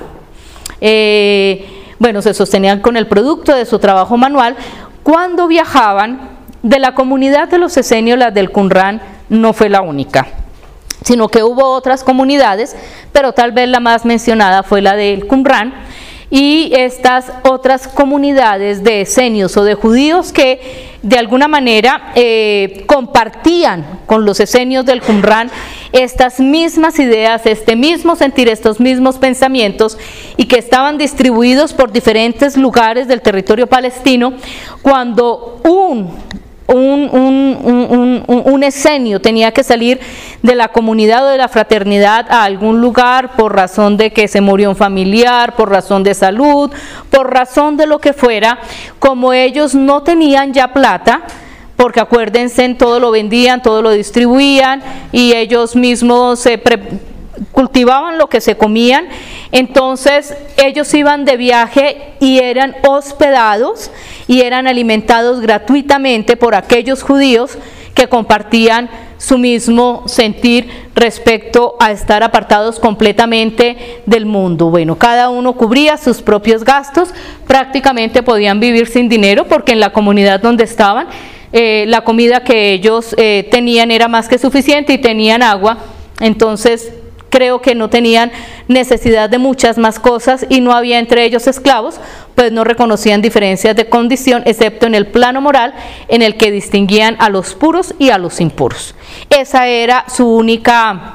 Eh, Bueno, se sostenían con el producto de su trabajo manual. Cuando viajaban, de la comunidad de los esenios, la del Qumran no fue la única, sino que hubo otras comunidades, pero tal vez la más mencionada fue la del Qumran, y estas otras comunidades de esenios o de judíos que de alguna manera eh, compartían con los esenios del Qumran estas mismas ideas, este mismo sentir, estos mismos pensamientos, y que estaban distribuidos por diferentes lugares del territorio palestino. Cuando un Un, un, un, un, un esenio tenía que salir de la comunidad o de la fraternidad a algún lugar por razón de que se murió un familiar, por razón de salud, por razón de lo que fuera, como ellos no tenían ya plata, porque acuérdense, todo lo vendían, todo lo distribuían y ellos mismos se pre cultivaban lo que se comían, entonces ellos iban de viaje y eran hospedados y eran alimentados gratuitamente por aquellos judíos que compartían su mismo sentir respecto a estar apartados completamente del mundo. Bueno, cada uno cubría sus propios gastos, prácticamente podían vivir sin dinero porque en la comunidad donde estaban eh, la comida que ellos eh, tenían era más que suficiente y tenían agua, entonces creo que no tenían necesidad de muchas más cosas y no había entre ellos esclavos, pues no reconocían diferencias de condición, excepto en el plano moral en el que distinguían a los puros y a los impuros. Esa era su única,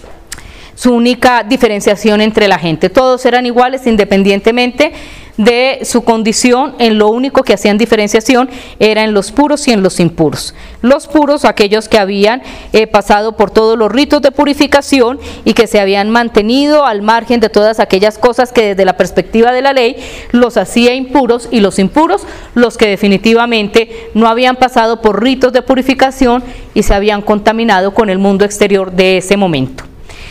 su única diferenciación entre la gente. Todos eran iguales independientemente de su condición, en lo único que hacían diferenciación era en los puros y en los impuros. Los puros, aquellos que habían eh, pasado por todos los ritos de purificación y que se habían mantenido al margen de todas aquellas cosas que desde la perspectiva de la ley los hacía impuros, y los impuros, los que definitivamente no habían pasado por ritos de purificación y se habían contaminado con el mundo exterior de ese momento.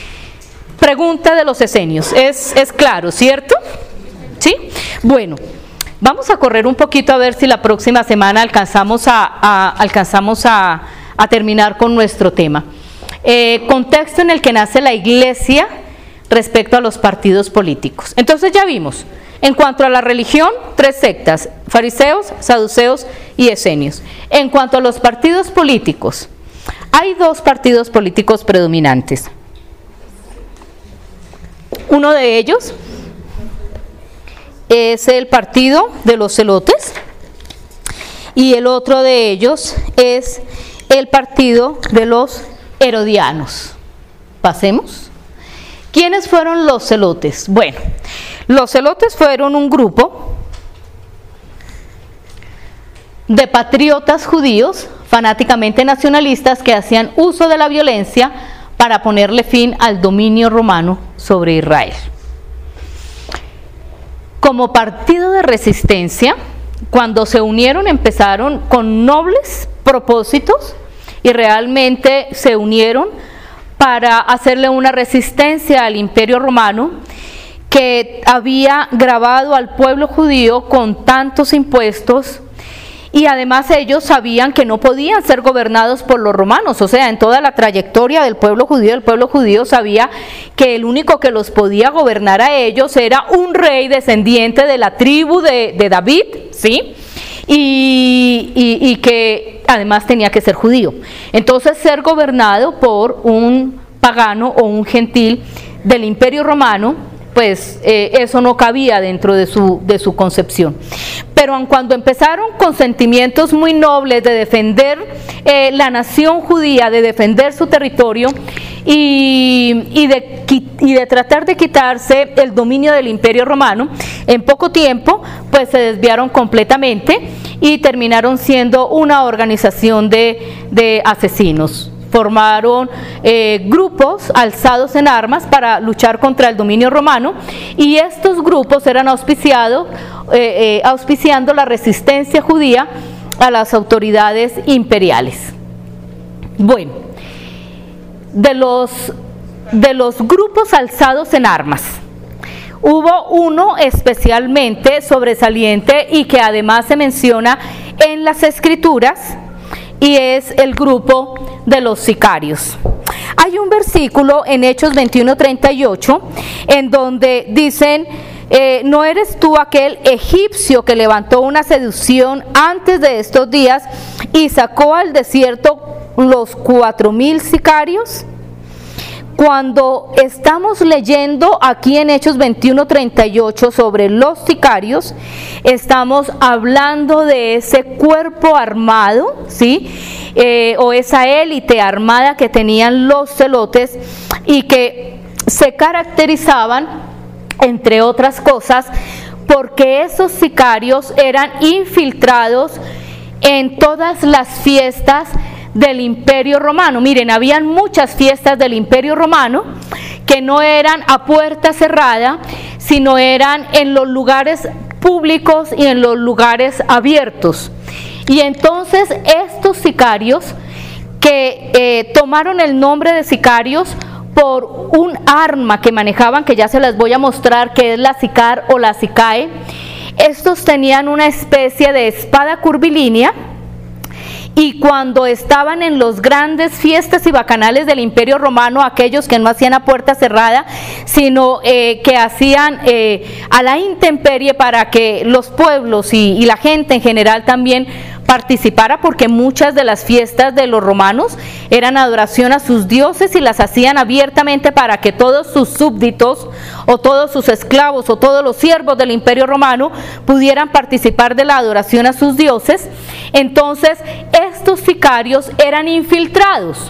Pregunta de los esenios, es, es claro, ¿cierto? ¿Sí? Bueno, vamos a correr un poquito a ver si la próxima semana alcanzamos a, a, alcanzamos a, a terminar con nuestro tema. Eh, contexto en el que nace la iglesia respecto a los partidos políticos. Entonces ya vimos, en cuanto a la religión, tres sectas: fariseos, saduceos y esenios. En cuanto a los partidos políticos, hay dos partidos políticos predominantes. Uno de ellos es el partido de los celotes y el otro de ellos es el partido de los herodianos. Pasemos. ¿Quiénes fueron los celotes? Bueno, los celotes fueron un grupo de patriotas judíos fanáticamente nacionalistas que hacían uso de la violencia para ponerle fin al dominio romano sobre Israel. Como partido de resistencia, cuando se unieron empezaron con nobles propósitos y realmente se unieron para hacerle una resistencia al Imperio Romano, que había gravado al pueblo judío con tantos impuestos, y además ellos sabían que no podían ser gobernados por los romanos. O sea, en toda la trayectoria del pueblo judío, el pueblo judío sabía que el único que los podía gobernar a ellos era un rey descendiente de la tribu de, de David, ¿sí? Y, y, y que además tenía que ser judío. Entonces, ser gobernado por un pagano o un gentil del Imperio Romano pues eh, eso no cabía dentro de su, de su concepción. Pero cuando empezaron con sentimientos muy nobles de defender eh, la nación judía, de defender su territorio y, y, de, y de tratar de quitarse el dominio del Imperio Romano, en poco tiempo pues se desviaron completamente y terminaron siendo una organización de, de asesinos. Formaron eh, grupos alzados en armas para luchar contra el dominio romano, y estos grupos eran auspiciados, eh, eh, auspiciando la resistencia judía a las autoridades imperiales. Bueno, de los, de los grupos alzados en armas, hubo uno especialmente sobresaliente y que además se menciona en las Escrituras, y es el grupo de los sicarios. Hay un versículo en Hechos veintiuno treinta y ocho en donde dicen: eh, ¿no eres tú aquel egipcio que levantó una seducción antes de estos días y sacó al desierto los cuatro mil sicarios? Cuando estamos leyendo aquí en Hechos veintiuno treinta y ocho sobre los sicarios, estamos hablando de ese cuerpo armado, ¿sí? Eh, o esa élite armada que tenían los celotes y que se caracterizaban, entre otras cosas, porque esos sicarios eran infiltrados en todas las fiestas del Imperio Romano. Miren, habían muchas fiestas del Imperio Romano que no eran a puerta cerrada, sino eran en los lugares públicos y en los lugares abiertos. Y entonces estos sicarios, que eh, tomaron el nombre de sicarios por un arma que manejaban, que ya se las voy a mostrar, que es la sicar o la sicae. Estos tenían una especie de espada curvilínea, y cuando estaban en los grandes fiestas y bacanales del Imperio Romano, aquellos que no hacían a puerta cerrada, sino eh, que hacían eh, a la intemperie para que los pueblos y, y la gente en general también participara, porque muchas de las fiestas de los romanos eran adoración a sus dioses y las hacían abiertamente para que todos sus súbditos o todos sus esclavos o todos los siervos del Imperio Romano pudieran participar de la adoración a sus dioses. Entonces estos sicarios eran infiltrados.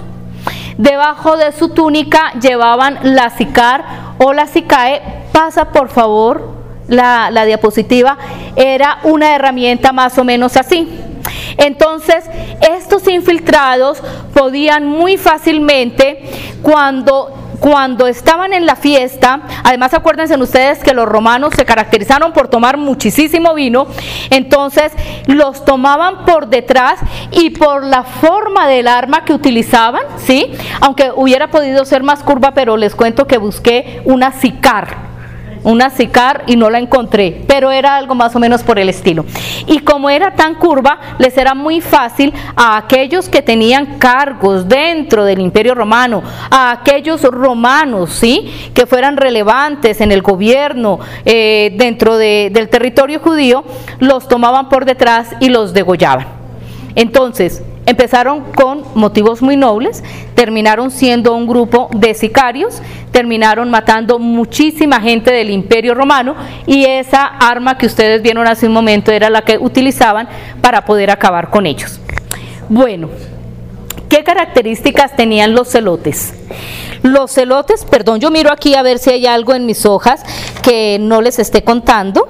Debajo de su túnica llevaban la sicar o la sicae. Pasa por favor la, la diapositiva. Era una herramienta más o menos así. Entonces estos infiltrados podían muy fácilmente, cuando cuando estaban en la fiesta, además acuérdense ustedes que los romanos se caracterizaron por tomar muchísimo vino, entonces los tomaban por detrás y por la forma del arma que utilizaban, ¿sí? Aunque hubiera podido ser más curva, pero les cuento que busqué una sicar, una sicar y no la encontré, pero era algo más o menos por el estilo. Y como era tan curva, les era muy fácil a aquellos que tenían cargos dentro del Imperio Romano, a aquellos romanos, ¿sí?, que fueran relevantes en el gobierno eh, dentro de, del territorio judío, los tomaban por detrás y los degollaban. Entonces empezaron con motivos muy nobles, terminaron siendo un grupo de sicarios, terminaron matando muchísima gente del Imperio Romano, y esa arma que ustedes vieron hace un momento era la que utilizaban para poder acabar con ellos. Bueno, ¿qué características tenían los celotes? Los celotes, perdón, yo miro aquí a ver si hay algo en mis hojas que no les esté contando.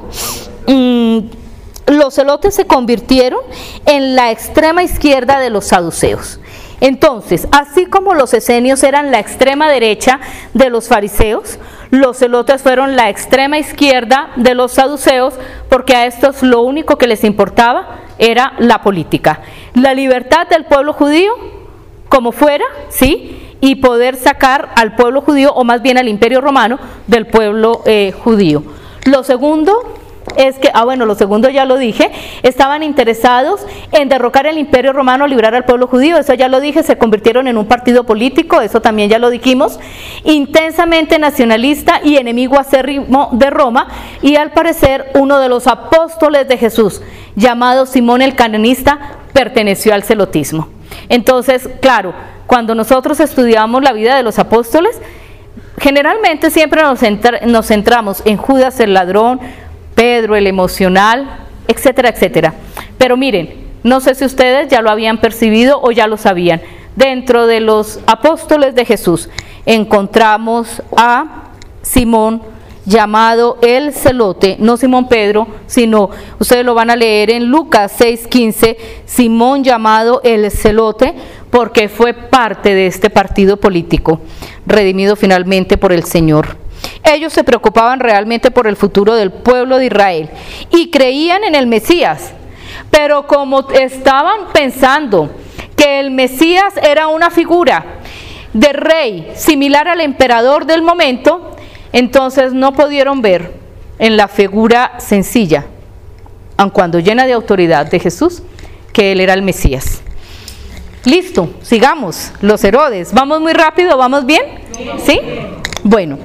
Mm, Los celotes se convirtieron en la extrema izquierda de los saduceos. Entonces, así como los esenios eran la extrema derecha de los fariseos, los celotes fueron la extrema izquierda de los saduceos, porque a estos lo único que les importaba era la política, la libertad del pueblo judío, como fuera, ¿sí?, y poder sacar al pueblo judío, o más bien al Imperio Romano, del pueblo eh, judío. Lo segundo es que, ah bueno, lo segundo ya lo dije, estaban interesados en derrocar el Imperio Romano, librar al pueblo judío, eso ya lo dije, se convirtieron en un partido político, eso también ya lo dijimos, intensamente nacionalista y enemigo acérrimo de Roma, y al parecer uno de los apóstoles de Jesús, llamado Simón el Cananista, perteneció al celotismo. Entonces, claro, cuando nosotros estudiamos la vida de los apóstoles, generalmente siempre nos, centra, nos centramos en Judas el ladrón, Pedro el emocional, etcétera, etcétera. Pero miren, no sé si ustedes ya lo habían percibido o ya lo sabían. Dentro de los apóstoles de Jesús encontramos a Simón, llamado el celote, no Simón Pedro, sino, ustedes lo van a leer en Lucas seis quince, Simón llamado el celote, porque fue parte de este partido político, redimido finalmente por el Señor. Ellos se preocupaban realmente por el futuro del pueblo de Israel y creían en el Mesías, pero como estaban pensando que el Mesías era una figura de rey similar al emperador del momento, entonces no pudieron ver en la figura sencilla, aun cuando llena de autoridad de Jesús, que él era el Mesías. Listo, sigamos, los Herodes. ¿Vamos muy rápido? ¿Vamos bien? ¿Sí? Bueno.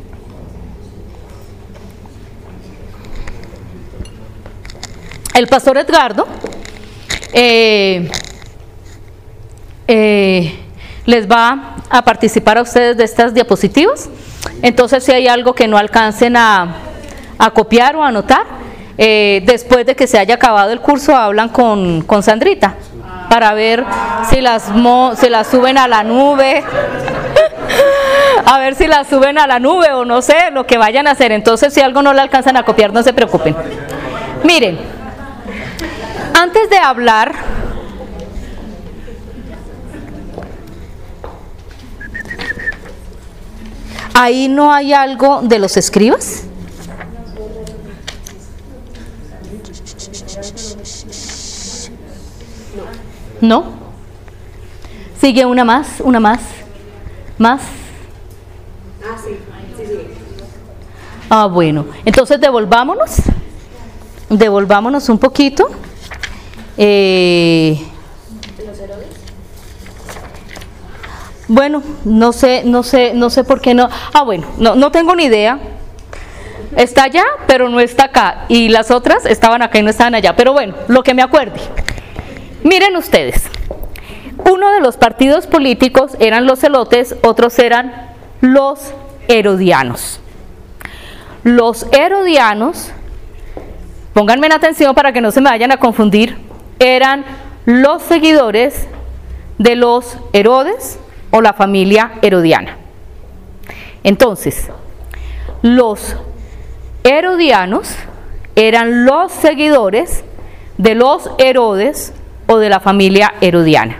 El pastor Edgardo eh, eh, les va a participar a ustedes de estas diapositivas. Entonces, si hay algo que no alcancen a, a copiar o a anotar, eh, después de que se haya acabado el curso, hablan con, con Sandrita para ver si las, mo, si las suben a la nube, a ver si las suben a la nube o no sé, lo que vayan a hacer. Entonces, si algo no le alcanzan a copiar, no se preocupen. Miren, antes de hablar, ahí no hay algo de los escribas. ¿No? Sigue una más, una más, más. Ah, sí, sí, sí. Ah, bueno. Entonces devolvámonos, devolvámonos un poquito. Eh, ¿Los Herodes? Bueno, no sé, no sé, no sé por qué no. Ah, bueno, no, no tengo ni idea. Está allá, pero no está acá. Y las otras estaban acá y no estaban allá. Pero bueno, lo que me acuerde. Miren ustedes. Uno de los partidos políticos eran los celotes, otros eran los herodianos. Los herodianos, pónganme en atención para que no se me vayan a confundir, eran los seguidores de los Herodes o la familia herodiana. Entonces, los herodianos eran los seguidores de los Herodes o de la familia herodiana.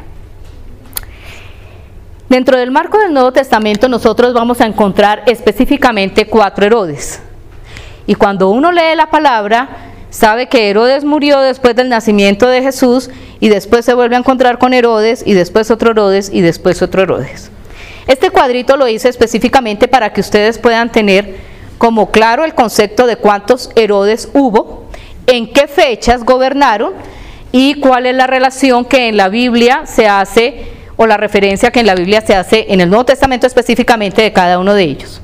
Dentro del marco del Nuevo Testamento nosotros vamos a encontrar específicamente cuatro Herodes. Y cuando uno lee la palabra, sabe que Herodes murió después del nacimiento de Jesús y después se vuelve a encontrar con Herodes y después otro Herodes y después otro Herodes. Este cuadrito lo hice específicamente para que ustedes puedan tener como claro el concepto de cuántos Herodes hubo, en qué fechas gobernaron y cuál es la relación que en la Biblia se hace o la referencia que en la Biblia se hace en el Nuevo Testamento específicamente de cada uno de ellos.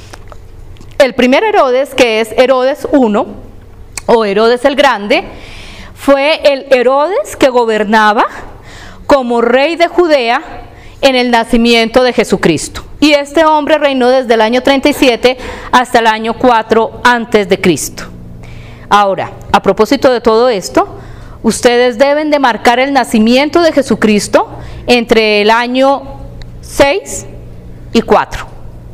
El primer Herodes, que es Herodes primero o Herodes el Grande, fue el Herodes que gobernaba como rey de Judea en el nacimiento de Jesucristo. Y este hombre reinó desde el año treinta y siete hasta el año cuatro antes de Cristo. Ahora, a propósito de todo esto, ustedes deben de marcar el nacimiento de Jesucristo entre el año seis y cuatro.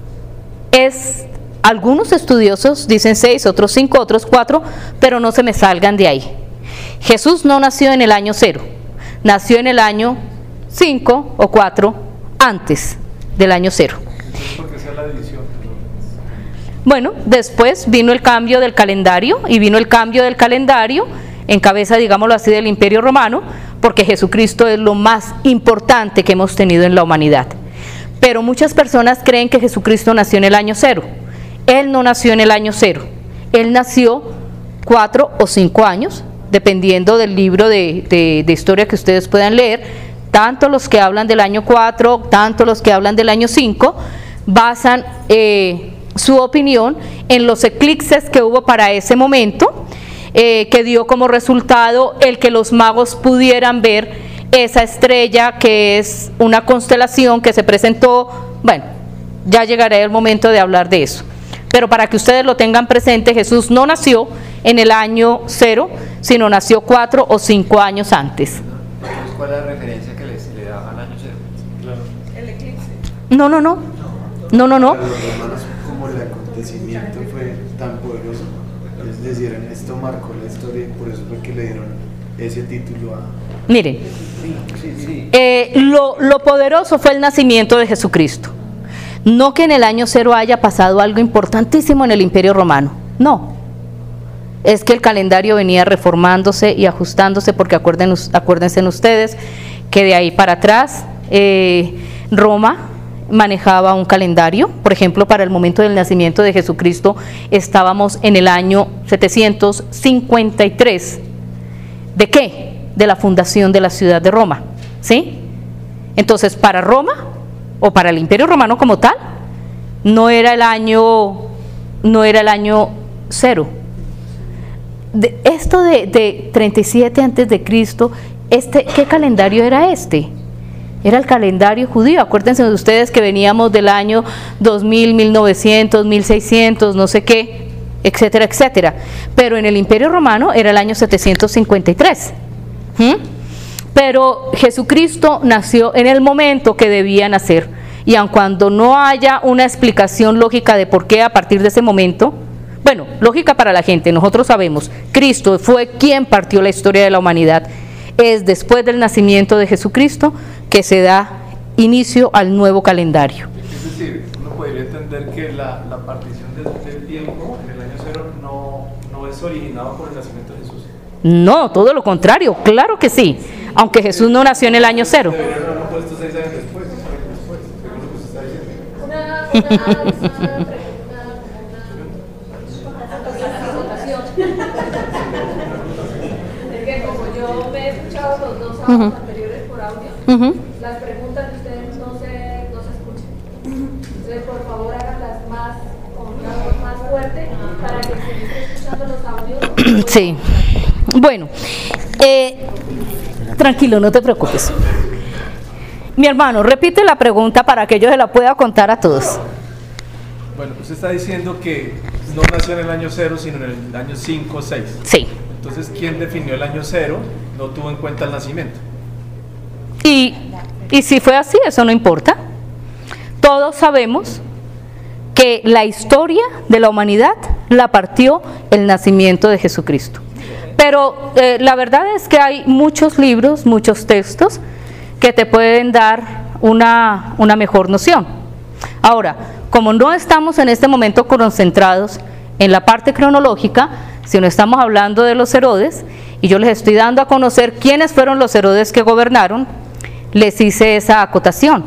Es, algunos estudiosos dicen seis, otros cinco, otros cuatro, pero no se me salgan de ahí. Jesús no nació en el año cero, nació en el año cinco o cuatro antes del año cero. ¿Por qué sea la división? Bueno, después vino el cambio del calendario y vino el cambio del calendario en cabeza, digámoslo así, del Imperio Romano, porque Jesucristo es lo más importante que hemos tenido en la humanidad. Pero muchas personas creen que Jesucristo nació en el año cero. Él no nació en el año cero. Él nació cuatro o cinco años, dependiendo del libro de, de, de historia que ustedes puedan leer. Tanto los que hablan del año cuatro, tanto los que hablan del año cinco, basan eh, su opinión en los eclipses que hubo para ese momento, eh, que dio como resultado el que los magos pudieran ver esa estrella que es una constelación que se presentó, bueno, ya llegará el momento de hablar de eso. Pero para que ustedes lo tengan presente, Jesús no nació en el año cero, sino nació cuatro o cinco años antes. Entonces, ¿cuál es la referencia que les, le da al año cero? Claro. El eclipse. No, no, no. No, no, no. Para los romanos, como el acontecimiento fue tan poderoso, es decir, en esto marcó la historia y por eso fue que le dieron ese título a... Miren, Sí, sí. eh, lo, lo poderoso fue el nacimiento de Jesucristo. No que en el año cero haya pasado algo importantísimo en el Imperio Romano, no. Es que el calendario venía reformándose y ajustándose, porque acuerden, acuérdense ustedes que de ahí para atrás eh, Roma manejaba un calendario. Por ejemplo, para el momento del nacimiento de Jesucristo estábamos en el año setecientos cincuenta y tres. ¿De qué? De la fundación de la ciudad de Roma, ¿sí? Entonces, para Roma, o para el Imperio Romano como tal, no era el año, no era el año cero. De, esto de, de treinta y siete antes de Cristo, este, ¿qué calendario era este? Era el calendario judío. Acuérdense de ustedes que veníamos del año dos mil, mil novecientos, mil seiscientos, no sé qué, etcétera, etcétera. Pero en el Imperio Romano era el año setecientos cincuenta y tres. ¿Mm? Pero Jesucristo nació en el momento que debía nacer, y aun cuando no haya una explicación lógica de por qué a partir de ese momento, bueno, lógica para la gente, nosotros sabemos, Cristo fue quien partió la historia de la humanidad. Es después del nacimiento de Jesucristo que se da inicio al nuevo calendario. Es decir, uno podría entender que la, la partición del, del tiempo en el año cero no, no es originado por el nacimiento de Jesús. No, todo lo contrario, claro que sí, aunque Jesús no nació en el año cero. Deberían haberlo puesto seis años después, seis años después, según lo que se está diciendo. Una, una, una pregunta, una anotación. Es que como yo me he escuchado los dos audios Ujú. anteriores por audio, Ujú. las preguntas de ustedes no se, no se escuchan. Entonces, por favor, háganlas más, con una voz más fuerte para que quien esté escuchando los audios. Sí. Bueno, eh, tranquilo, no te preocupes. Mi hermano, repite la pregunta para que yo se la pueda contar a todos. Bueno, usted está diciendo que no nació en el año cero, sino en el año cinco o seis. Sí. Entonces, ¿quién definió el año cero? No tuvo en cuenta el nacimiento. Y, y si fue así, eso no importa. Todos sabemos que la historia de la humanidad la partió el nacimiento de Jesucristo. Pero eh, la verdad es que hay muchos libros, muchos textos que te pueden dar una, una mejor noción. Ahora, como no estamos en este momento concentrados en la parte cronológica, sino estamos hablando de los Herodes, y yo les estoy dando a conocer quiénes fueron los Herodes que gobernaron, les hice esa acotación.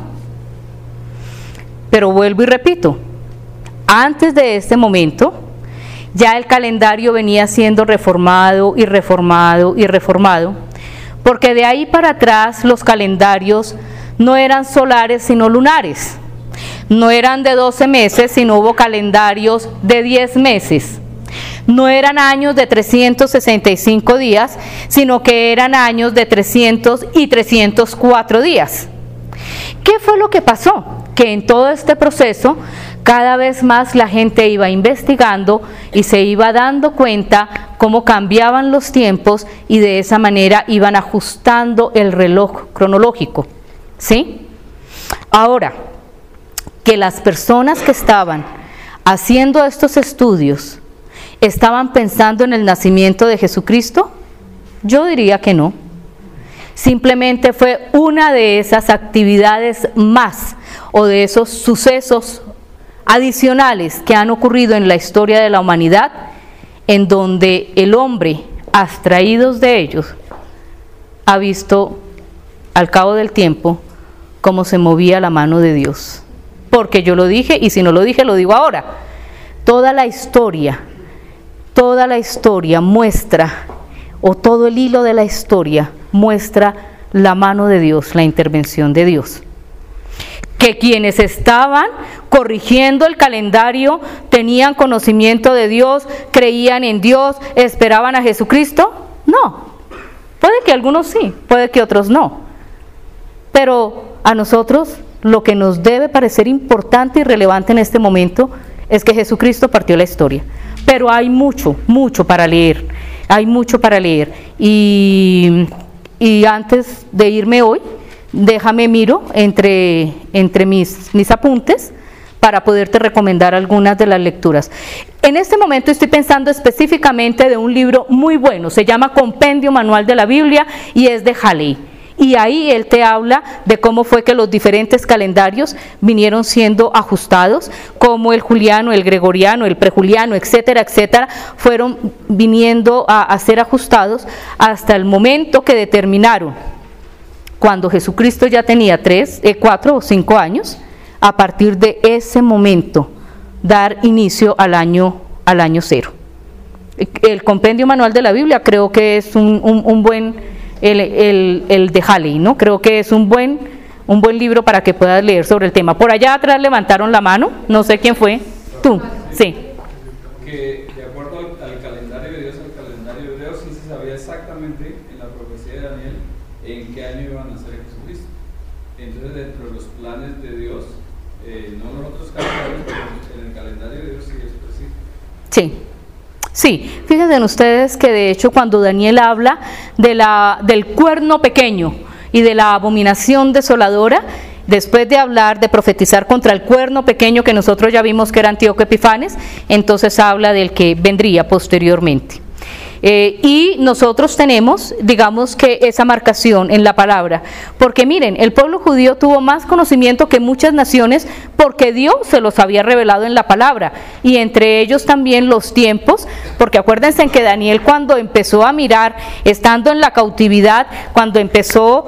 Pero vuelvo y repito, antes de este momento, ya el calendario venía siendo reformado y reformado y reformado, porque de ahí para atrás los calendarios no eran solares sino lunares, no eran de doce meses sino hubo calendarios de diez meses, no eran años de trescientos sesenta y cinco días, sino que eran años de trescientos y trescientos cuatro días. ¿Qué fue lo que pasó? Que en todo este proceso cada vez más la gente iba investigando y se iba dando cuenta cómo cambiaban los tiempos, y de esa manera iban ajustando el reloj cronológico, ¿sí? Ahora, que las personas que estaban haciendo estos estudios estaban pensando en el nacimiento de Jesucristo, yo diría que no. Simplemente fue una de esas actividades más, o de esos sucesos adicionales que han ocurrido en la historia de la humanidad, en donde el hombre, abstraídos de ellos, ha visto al cabo del tiempo cómo se movía la mano de Dios. Porque yo lo dije, y si no lo dije, lo digo ahora. Toda la historia, toda la historia muestra, o todo el hilo de la historia muestra la mano de Dios, la intervención de Dios. Que quienes estaban corrigiendo el calendario tenían conocimiento de Dios, creían en Dios, esperaban a Jesucristo. No, puede que algunos sí, puede que otros no. Pero a nosotros lo que nos debe parecer importante y relevante en este momento es que Jesucristo partió la historia. Pero hay mucho, mucho para leer, hay mucho para leer. Y, y antes de irme hoy, déjame miro entre, entre mis, mis apuntes para poderte recomendar algunas de las lecturas. En este momento estoy pensando específicamente de un libro muy bueno, se llama Compendio Manual de la Biblia y es de Halley. Y ahí él te habla de cómo fue que los diferentes calendarios vinieron siendo ajustados, cómo el juliano, el gregoriano, el prejuliano, etcétera, etcétera, fueron viniendo a, a ser ajustados hasta el momento que determinaron, cuando Jesucristo ya tenía tres, eh, cuatro o cinco años, a partir de ese momento dar inicio al año, al año cero. El Compendio Manual de la Biblia creo que es un, un, un buen... El, el, el de Halley, ¿no? Creo que es un buen, un buen libro para que puedas leer sobre el tema. Por allá atrás levantaron la mano, no sé quién fue. Tú, sí. Que de acuerdo al, al calendario de Dios, al calendario hebreo, sí se sabía exactamente en la profecía de Daniel en qué año iban a nacer Jesucristo. Entonces, dentro de los planes de Dios, eh, no los otros calendarios, pero en el calendario de Dios sí es preciso. Sí. Sí, fíjense ustedes que de hecho cuando Daniel habla de la, del cuerno pequeño y de la abominación desoladora, después de hablar, de profetizar contra el cuerno pequeño que nosotros ya vimos que era Antíoco Epifanes, entonces habla del que vendría posteriormente. Eh, y nosotros tenemos, digamos que esa marcación en la palabra, porque miren, el pueblo judío tuvo más conocimiento que muchas naciones porque Dios se los había revelado en la palabra, y entre ellos también los tiempos, porque acuérdense que Daniel cuando empezó a mirar, estando en la cautividad, cuando empezó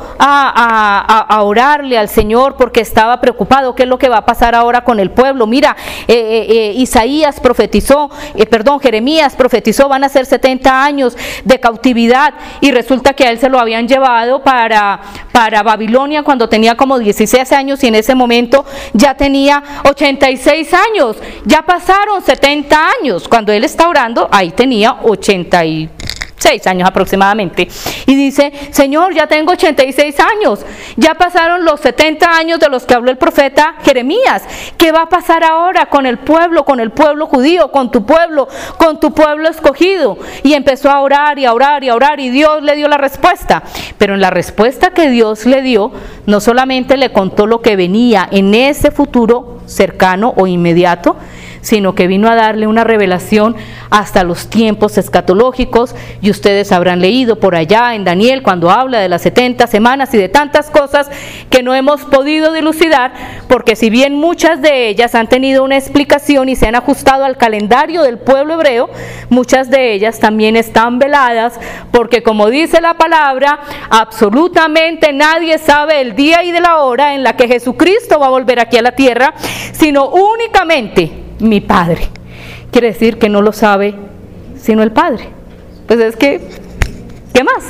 a, a, a orarle al Señor porque estaba preocupado, ¿qué es lo que va a pasar ahora con el pueblo? Mira, eh, eh, eh, Isaías profetizó, eh, perdón, Jeremías profetizó, van a ser setenta años de cautividad, y resulta que a él se lo habían llevado para, para Babilonia cuando tenía como dieciséis años, y en ese momento ya tenía ochenta y seis años, ya pasaron setenta años, cuando él está orando, ahí tenía ochenta y seis años aproximadamente, y dice, Señor, ya tengo ochenta y seis años, ya pasaron los setenta años de los que habló el profeta Jeremías, ¿qué va a pasar ahora con el pueblo, con el pueblo judío, con tu pueblo, con tu pueblo escogido? Y empezó a orar y a orar y a orar, y Dios le dio la respuesta, pero en la respuesta que Dios le dio, no solamente le contó lo que venía en ese futuro cercano o inmediato, sino que vino a darle una revelación hasta los tiempos escatológicos, y ustedes habrán leído por allá en Daniel cuando habla de las setenta semanas y de tantas cosas que no hemos podido dilucidar, porque si bien muchas de ellas han tenido una explicación y se han ajustado al calendario del pueblo hebreo, muchas de ellas también están veladas, porque como dice la palabra, absolutamente nadie sabe el día y de la hora en la que Jesucristo va a volver aquí a la tierra, sino únicamente mi Padre. Quiere decir que no lo sabe sino el Padre. Pues es que, ¿qué más?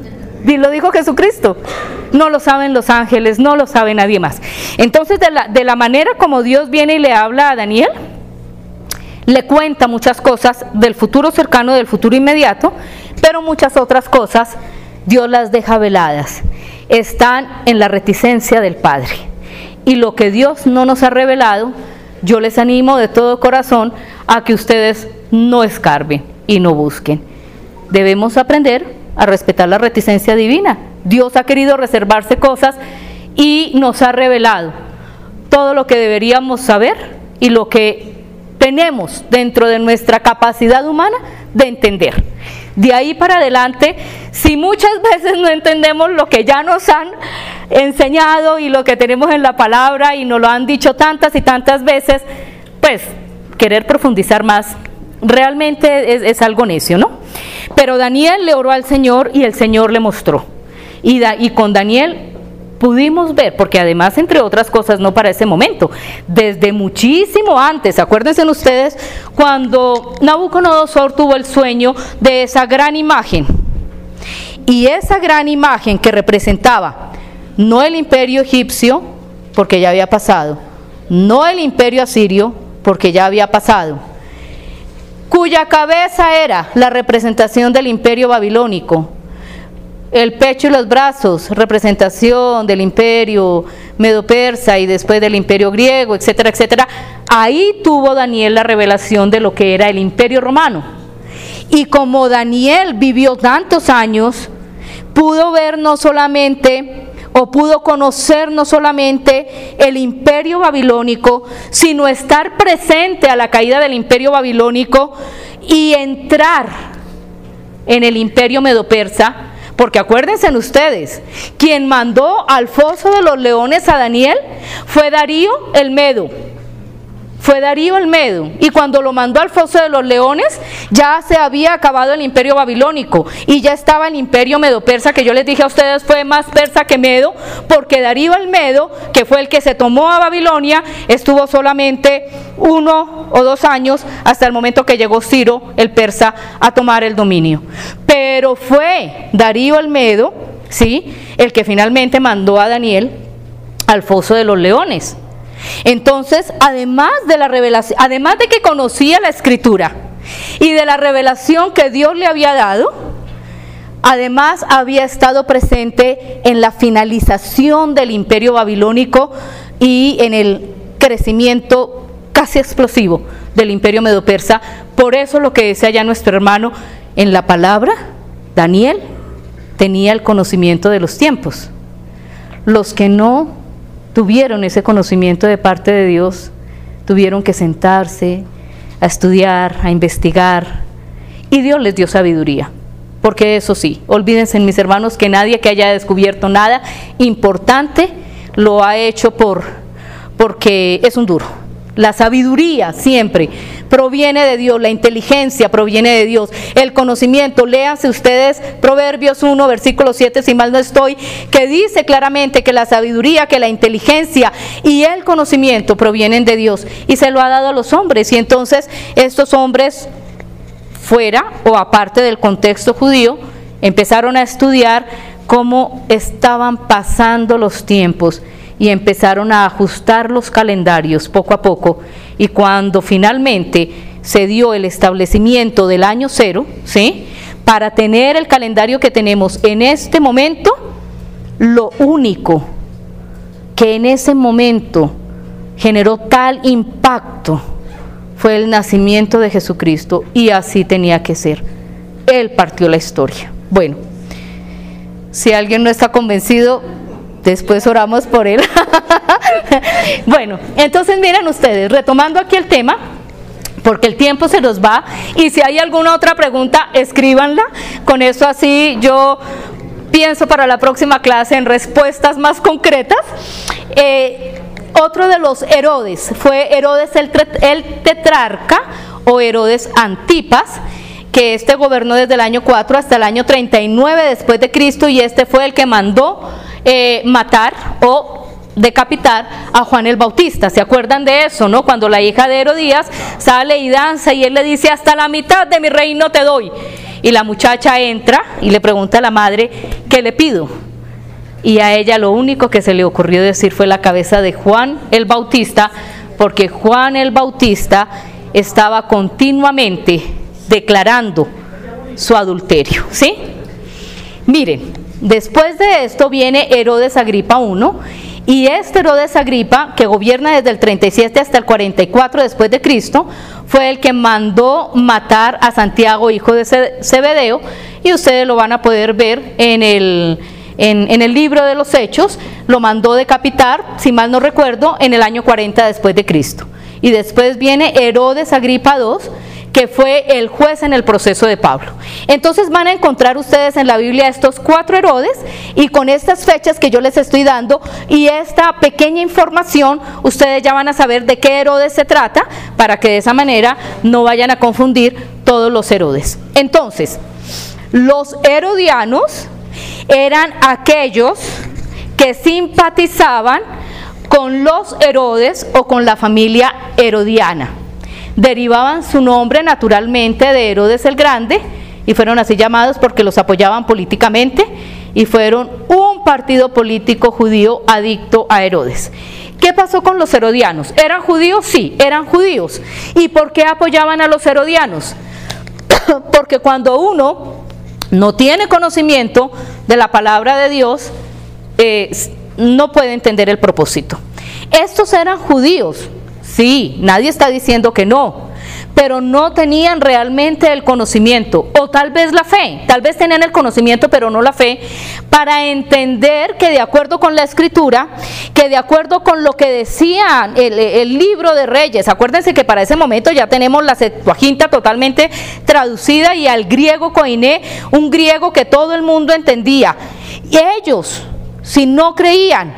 Y lo dijo Jesucristo. No lo saben los ángeles, no lo sabe nadie más. Entonces, de la, de la manera como Dios viene y le habla a Daniel, le cuenta muchas cosas del futuro cercano, del futuro inmediato, pero muchas otras cosas Dios las deja veladas. Están en la reticencia del Padre. Y lo que Dios no nos ha revelado, yo les animo de todo corazón a que ustedes no escarben y no busquen. Debemos aprender a respetar la reticencia divina. Dios ha querido reservarse cosas y nos ha revelado todo lo que deberíamos saber y lo que tenemos dentro de nuestra capacidad humana de entender. De ahí para adelante, si muchas veces no entendemos lo que ya nos han enseñado y lo que tenemos en la palabra y nos lo han dicho tantas y tantas veces, pues querer profundizar más realmente es, es algo necio, ¿no? Pero Daniel le oró al Señor y el Señor le mostró, y, da, y con Daniel pudimos ver, porque además, entre otras cosas, no para ese momento, desde muchísimo antes, acuérdense ustedes, cuando Nabucodonosor tuvo el sueño de esa gran imagen, y esa gran imagen que representaba no el imperio egipcio, porque ya había pasado, no el imperio asirio, porque ya había pasado, cuya cabeza era la representación del imperio babilónico, el pecho y los brazos, representación del imperio medo-persa y después del imperio griego, etcétera, etcétera, ahí tuvo Daniel la revelación de lo que era el imperio romano. Y como Daniel vivió tantos años, pudo ver no solamente, o pudo conocer no solamente el imperio babilónico, sino estar presente a la caída del imperio babilónico y entrar en el imperio medo-persa, porque acuérdense ustedes, quien mandó al foso de los leones a Daniel fue Darío el Medo. Fue Darío el Medo, y cuando lo mandó al foso de los leones ya se había acabado el imperio babilónico y ya estaba el imperio medo-persa, que yo les dije a ustedes fue más persa que medo, porque Darío el Medo, que fue el que se tomó a Babilonia, estuvo solamente uno o dos años hasta el momento que llegó Ciro el persa a tomar el dominio. Pero fue Darío el Medo, ¿sí?, el que finalmente mandó a Daniel al foso de los leones. Entonces, además de la revelación, además de que conocía la escritura y de la revelación que Dios le había dado, además había estado presente en la finalización del imperio babilónico y en el crecimiento casi explosivo del imperio medo-persa. Por eso lo que decía ya nuestro hermano en la palabra, Daniel tenía el conocimiento de los tiempos. Los que no tuvieron ese conocimiento de parte de Dios, tuvieron que sentarse a estudiar, a investigar, y Dios les dio sabiduría. Porque eso sí, olvídense mis hermanos que nadie que haya descubierto nada importante lo ha hecho por, porque es un duro. La sabiduría siempre proviene de Dios, la inteligencia proviene de Dios, el conocimiento. Léanse ustedes Proverbios uno, versículo siete, si mal no estoy, que dice claramente que la sabiduría, que la inteligencia y el conocimiento provienen de Dios, y se lo ha dado a los hombres. Y entonces estos hombres, fuera o aparte del contexto judío, empezaron a estudiar cómo estaban pasando los tiempos y empezaron a ajustar los calendarios poco a poco, y cuando finalmente se dio el establecimiento del año cero, ¿sí?, para tener el calendario que tenemos en este momento, lo único que en ese momento generó tal impacto fue el nacimiento de Jesucristo, y así tenía que ser. Él partió la historia. Bueno, si alguien no está convencido, después oramos por él. Bueno, entonces miren ustedes, retomando aquí el tema, porque el tiempo se nos va, y si hay alguna otra pregunta, escríbanla. Con eso así yo pienso para la próxima clase en respuestas más concretas. Eh, otro de los Herodes fue Herodes el, el tetrarca, o Herodes Antipas, que este gobernó desde el año cuatro hasta el año treinta y nueve después de Cristo, y este fue el que mandó eh, matar o decapitar a Juan el Bautista. ¿Se acuerdan de eso, no? Cuando la hija de Herodías sale y danza y él le dice: hasta la mitad de mi reino te doy. Y la muchacha entra y le pregunta a la madre: ¿qué le pido? Y a ella lo único que se le ocurrió decir fue la cabeza de Juan el Bautista, porque Juan el Bautista estaba continuamente declarando su adulterio, ¿sí? Miren, después de esto viene Herodes Agripa I, y este Herodes Agripa, que gobierna desde el treinta y siete hasta el cuarenta y cuatro después de Cristo, fue el que mandó matar a Santiago, hijo de Zebedeo, y ustedes lo van a poder ver en el, en, en el libro de los Hechos. Lo mandó decapitar, si mal no recuerdo, en el año cuarenta después de Cristo. Y después viene Herodes Agripa segundo, que fue el juez en el proceso de Pablo. Entonces van a encontrar ustedes en la Biblia estos cuatro Herodes, y con estas fechas que yo les estoy dando y esta pequeña información, ustedes ya van a saber de qué Herodes se trata, para que de esa manera no vayan a confundir todos los Herodes. Entonces, los herodianos eran aquellos que simpatizaban con los Herodes o con la familia herodiana. Derivaban su nombre naturalmente de Herodes el Grande, y fueron así llamados porque los apoyaban políticamente, y fueron un partido político judío adicto a Herodes. ¿Qué pasó con los herodianos? ¿Eran judíos? Sí, eran judíos. ¿Y por qué apoyaban a los herodianos? Porque cuando uno no tiene conocimiento de la palabra de Dios, eh, no puede entender el propósito. Estos eran judíos, sí, nadie está diciendo que no, pero no tenían realmente el conocimiento, o tal vez la fe, tal vez tenían el conocimiento pero no la fe, para entender que de acuerdo con la escritura, que de acuerdo con lo que decía el, el libro de Reyes, acuérdense que para ese momento ya tenemos la Septuaginta totalmente traducida y al griego koiné, un griego que todo el mundo entendía, y ellos, si no creían,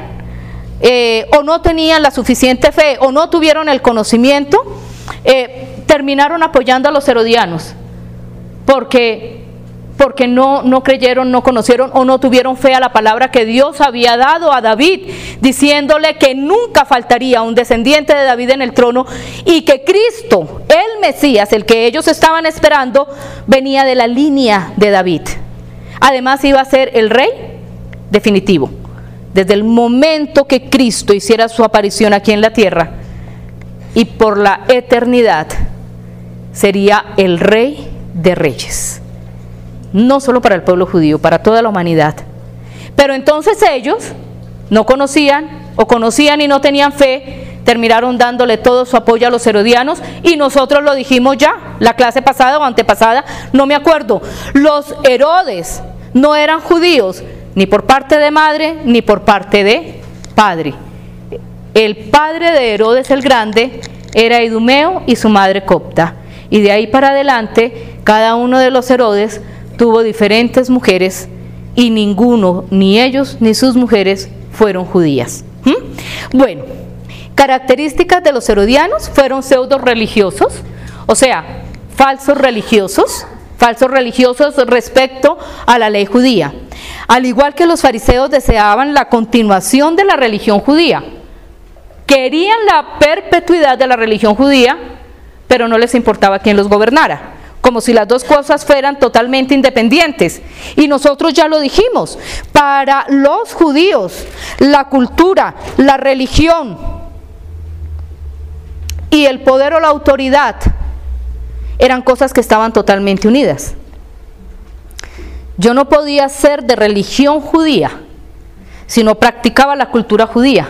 eh, o no tenían la suficiente fe, o no tuvieron el conocimiento, eh, terminaron apoyando a los herodianos, porque, porque no, no creyeron, no conocieron o no tuvieron fe a la palabra que Dios había dado a David, diciéndole que nunca faltaría un descendiente de David en el trono y que Cristo, el Mesías, el que ellos estaban esperando, venía de la línea de David. Además iba a ser el rey definitivo. Desde el momento que Cristo hiciera su aparición aquí en la tierra y por la eternidad, sería el rey de reyes, no solo para el pueblo judío, para toda la humanidad. Pero entonces ellos no conocían, o conocían y no tenían fe, terminaron dándole todo su apoyo a los herodianos, y nosotros lo dijimos ya, la clase pasada o antepasada, no me acuerdo, los Herodes no eran judíos, ni por parte de madre, ni por parte de padre. El padre de Herodes el Grande era Idumeo y su madre Copta. Y de ahí para adelante, cada uno de los Herodes tuvo diferentes mujeres y ninguno, ni ellos ni sus mujeres, fueron judías. ¿Mm? Bueno, características de los herodianos: fueron pseudo religiosos, o sea, falsos religiosos, falsos religiosos respecto a la ley judía. Al igual que los fariseos, deseaban la continuación de la religión judía. Querían la perpetuidad de la religión judía, pero no les importaba quién los gobernara, como si las dos cosas fueran totalmente independientes. Y nosotros ya lo dijimos, para los judíos la cultura, la religión y el poder o la autoridad eran cosas que estaban totalmente unidas. Yo no podía ser de religión judía si no practicaba la cultura judía,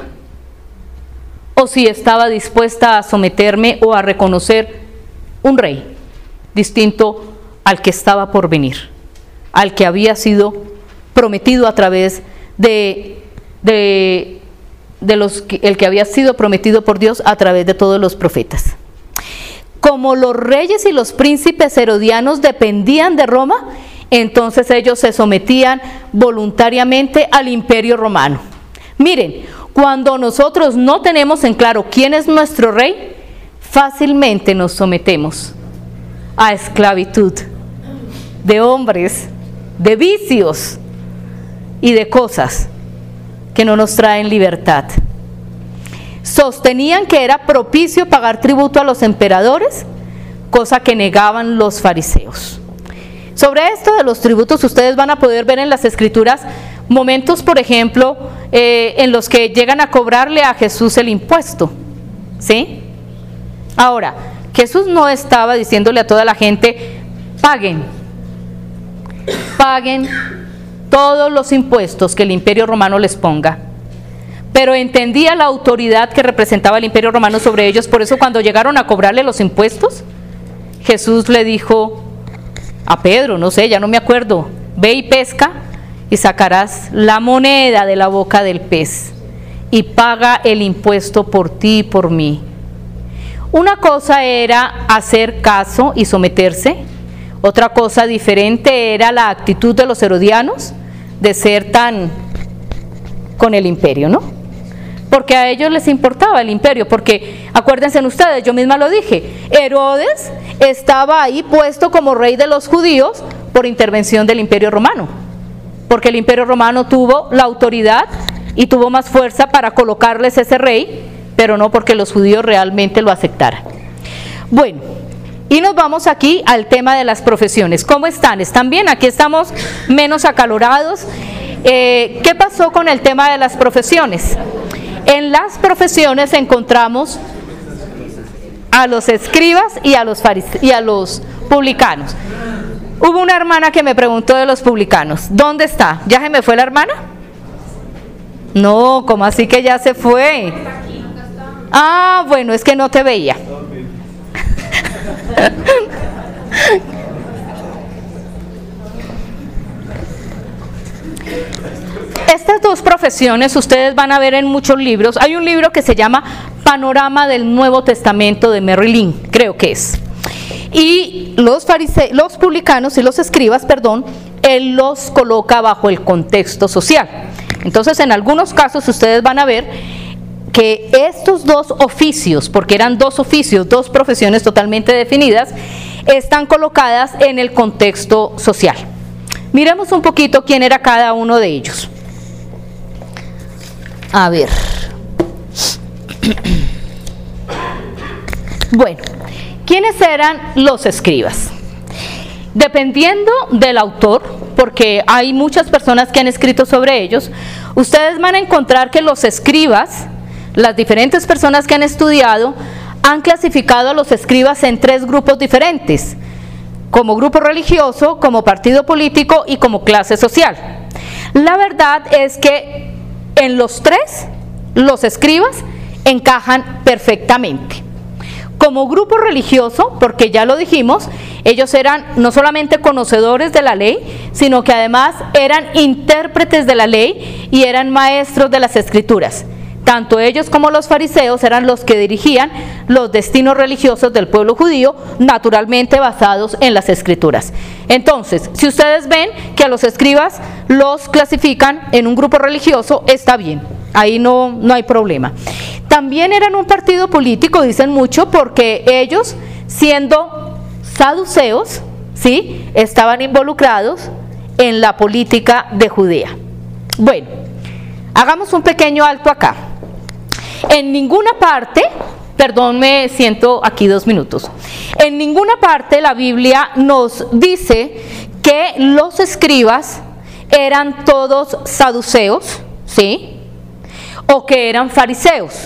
o si estaba dispuesta a someterme o a reconocer un rey distinto al que estaba por venir, al que había sido prometido a través de, de, de los, el que había sido prometido por Dios a través de todos los profetas. Como los reyes y los príncipes herodianos dependían de Roma, entonces ellos se sometían voluntariamente al imperio romano. Miren, cuando nosotros no tenemos en claro quién es nuestro rey, fácilmente nos sometemos a esclavitud de hombres, de vicios y de cosas que no nos traen libertad. Sostenían que era propicio pagar tributo a los emperadores, cosa que negaban los fariseos. Sobre esto de los tributos, ustedes van a poder ver en las escrituras momentos, por ejemplo, eh, en los que llegan a cobrarle a Jesús el impuesto, ¿sí? Ahora, Jesús no estaba diciéndole a toda la gente: paguen, paguen todos los impuestos que el imperio romano les ponga. Pero entendía la autoridad que representaba el imperio romano sobre ellos. Por eso cuando llegaron a cobrarle los impuestos, Jesús le dijo a Pedro, no sé, ya no me acuerdo: ve y pesca y sacarás la moneda de la boca del pez y paga el impuesto por ti y por mí. Una cosa era hacer caso y someterse, otra cosa diferente era la actitud de los herodianos de ser tan con el imperio, ¿no? Porque a ellos les importaba el imperio, porque acuérdense ustedes, yo misma lo dije, Herodes estaba ahí puesto como rey de los judíos por intervención del imperio romano, porque el imperio romano tuvo la autoridad y tuvo más fuerza para colocarles ese rey, pero no porque los judíos realmente lo aceptaran. Bueno, y nos vamos aquí al tema de las profesiones. ¿Cómo están? ¿Están bien? Aquí estamos menos acalorados. Eh, ¿Qué pasó con el tema de las profesiones? En las profesiones encontramos a los escribas y a los farise- y a los publicanos. Hubo una hermana que me preguntó de los publicanos. ¿Dónde está? ¿Ya se me fue la hermana? No, ¿cómo así que ya se fue? Ah, bueno, es que no te veía. Estas dos profesiones ustedes van a ver en muchos libros. Hay un libro que se llama Panorama del Nuevo Testamento de Mary Lynn, creo que es. Y los fariseos, los publicanos y los escribas, perdón, él los coloca bajo el contexto social. Entonces, en algunos casos ustedes van a ver que estos dos oficios, porque eran dos oficios, dos profesiones totalmente definidas, están colocadas en el contexto social. Miremos un poquito quién era cada uno de ellos. A ver. Bueno, ¿quiénes eran los escribas? Dependiendo del autor, porque hay muchas personas que han escrito sobre ellos, ustedes van a encontrar que los escribas, las diferentes personas que han estudiado, han clasificado a los escribas en tres grupos diferentes: como grupo religioso, como partido político y como clase social. La verdad es que en los tres, los escribas encajan perfectamente. Como grupo religioso, porque ya lo dijimos, ellos eran no solamente conocedores de la ley, sino que además eran intérpretes de la ley y eran maestros de las escrituras. Tanto ellos como los fariseos eran los que dirigían los destinos religiosos del pueblo judío, naturalmente basados en las escrituras. Entonces, si ustedes ven que a los escribas los clasifican en un grupo religioso, está bien, ahí no, no hay problema. También eran un partido político, dicen mucho, porque ellos, siendo saduceos, ¿sí?, estaban involucrados en la política de Judea. Bueno, hagamos un pequeño alto acá. En ninguna parte, perdón, me siento aquí dos minutos. En ninguna parte la Biblia nos dice que los escribas eran todos saduceos, ¿sí?, o que eran fariseos.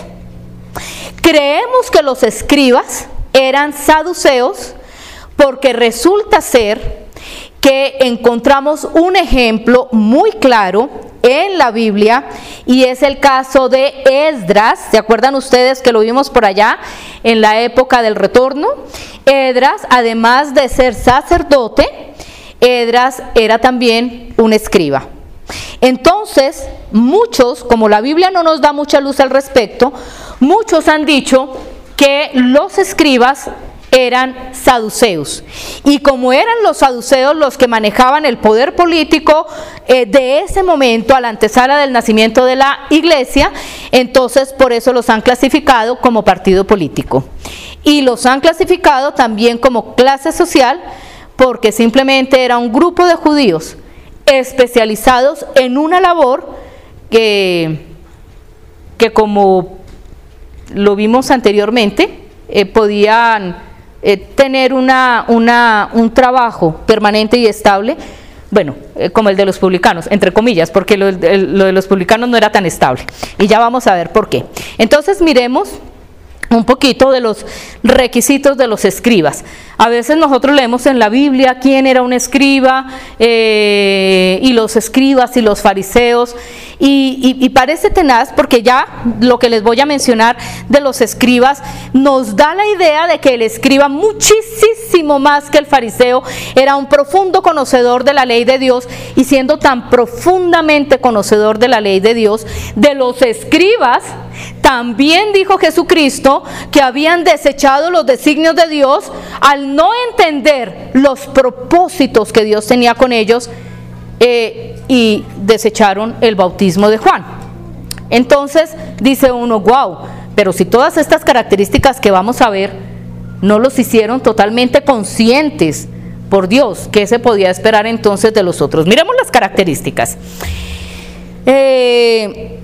Creemos que los escribas eran saduceos porque resulta ser que encontramos un ejemplo muy claro en la Biblia, y es el caso de Esdras. ¿Se acuerdan ustedes que lo vimos por allá en la época del retorno? Esdras, además de ser sacerdote, Esdras era también un escriba. Entonces, muchos, como la Biblia no nos da mucha luz al respecto, muchos han dicho que los escribas eran saduceos, y como eran los saduceos los que manejaban el poder político eh, de ese momento, a la antesala del nacimiento de la iglesia, entonces por eso los han clasificado como partido político, y los han clasificado también como clase social, porque simplemente era un grupo de judíos especializados en una labor que, que como lo vimos anteriormente, eh, podían Eh, tener una, una, un trabajo permanente y estable, bueno, eh, como el de los publicanos, entre comillas, porque lo, el, lo de los publicanos no era tan estable, y ya vamos a ver por qué. Entonces miremos un poquito de los requisitos de los escribas. A veces nosotros leemos en la Biblia quién era un escriba, eh, y los escribas y los fariseos, y, y, y parece tenaz, porque ya lo que les voy a mencionar de los escribas nos da la idea de que el escriba, muchísimo más que el fariseo, era un profundo conocedor de la ley de Dios, y siendo tan profundamente conocedor de la ley de Dios, de los escribas, también dijo Jesucristo que habían desechado los designios de Dios al no entender los propósitos que Dios tenía con ellos, eh, y desecharon el bautismo de Juan. Entonces dice uno, wow, pero si todas estas características que vamos a ver no los hicieron totalmente conscientes por Dios, ¿qué se podía esperar entonces de los otros? Miremos las características. Eh...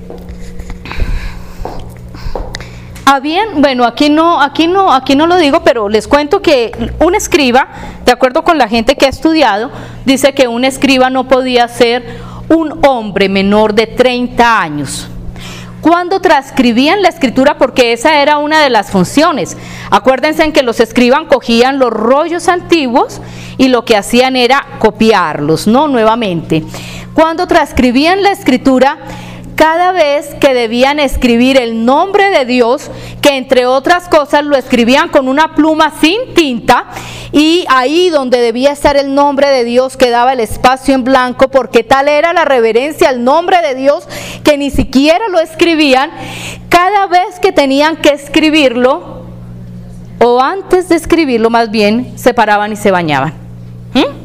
Habían, bueno, aquí no, aquí no, aquí no lo digo, pero les cuento que un escriba, de acuerdo con la gente que ha estudiado, dice que un escriba no podía ser un hombre menor de treinta años. Cuando transcribían la escritura, porque esa era una de las funciones. Acuérdense en que los escribas cogían los rollos antiguos y lo que hacían era copiarlos, ¿no? Nuevamente. Cuando transcribían la escritura, cada vez que debían escribir el nombre de Dios, que entre otras cosas lo escribían con una pluma sin tinta, y ahí donde debía estar el nombre de Dios quedaba el espacio en blanco, porque tal era la reverencia al nombre de Dios que ni siquiera lo escribían. Cada vez que tenían que escribirlo, o antes de escribirlo más bien, se paraban y se bañaban. ¿Mm?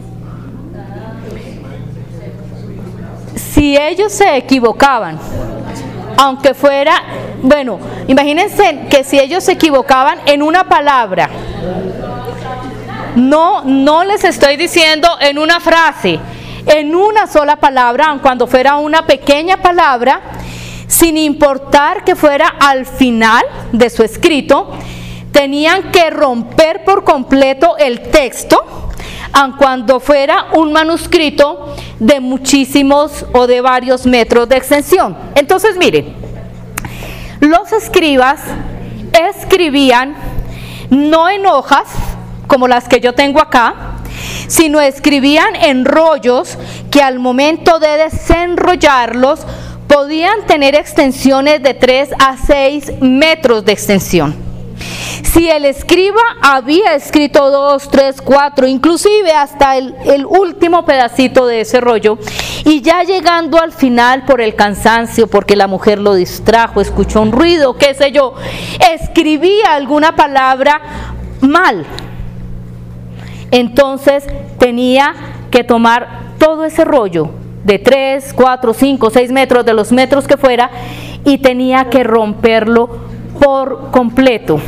Si ellos se equivocaban, aunque fuera, bueno, imagínense que si ellos se equivocaban en una palabra, no, no les estoy diciendo en una frase, en una sola palabra, aun cuando fuera una pequeña palabra, sin importar que fuera al final de su escrito, tenían que romper por completo el texto, aun cuando fuera un manuscrito de muchísimos o de varios metros de extensión. Entonces, miren, los escribas escribían no en hojas como las que yo tengo acá, sino escribían en rollos que al momento de desenrollarlos podían tener extensiones de tres a seis metros de extensión. Si el escriba había escrito dos, tres, cuatro, inclusive hasta el, el último pedacito de ese rollo, y ya llegando al final por el cansancio, porque la mujer lo distrajo, escuchó un ruido, qué sé yo, escribía alguna palabra mal, entonces tenía que tomar todo ese rollo de tres, cuatro, cinco, seis metros, de los metros que fuera, y tenía que romperlo por completo.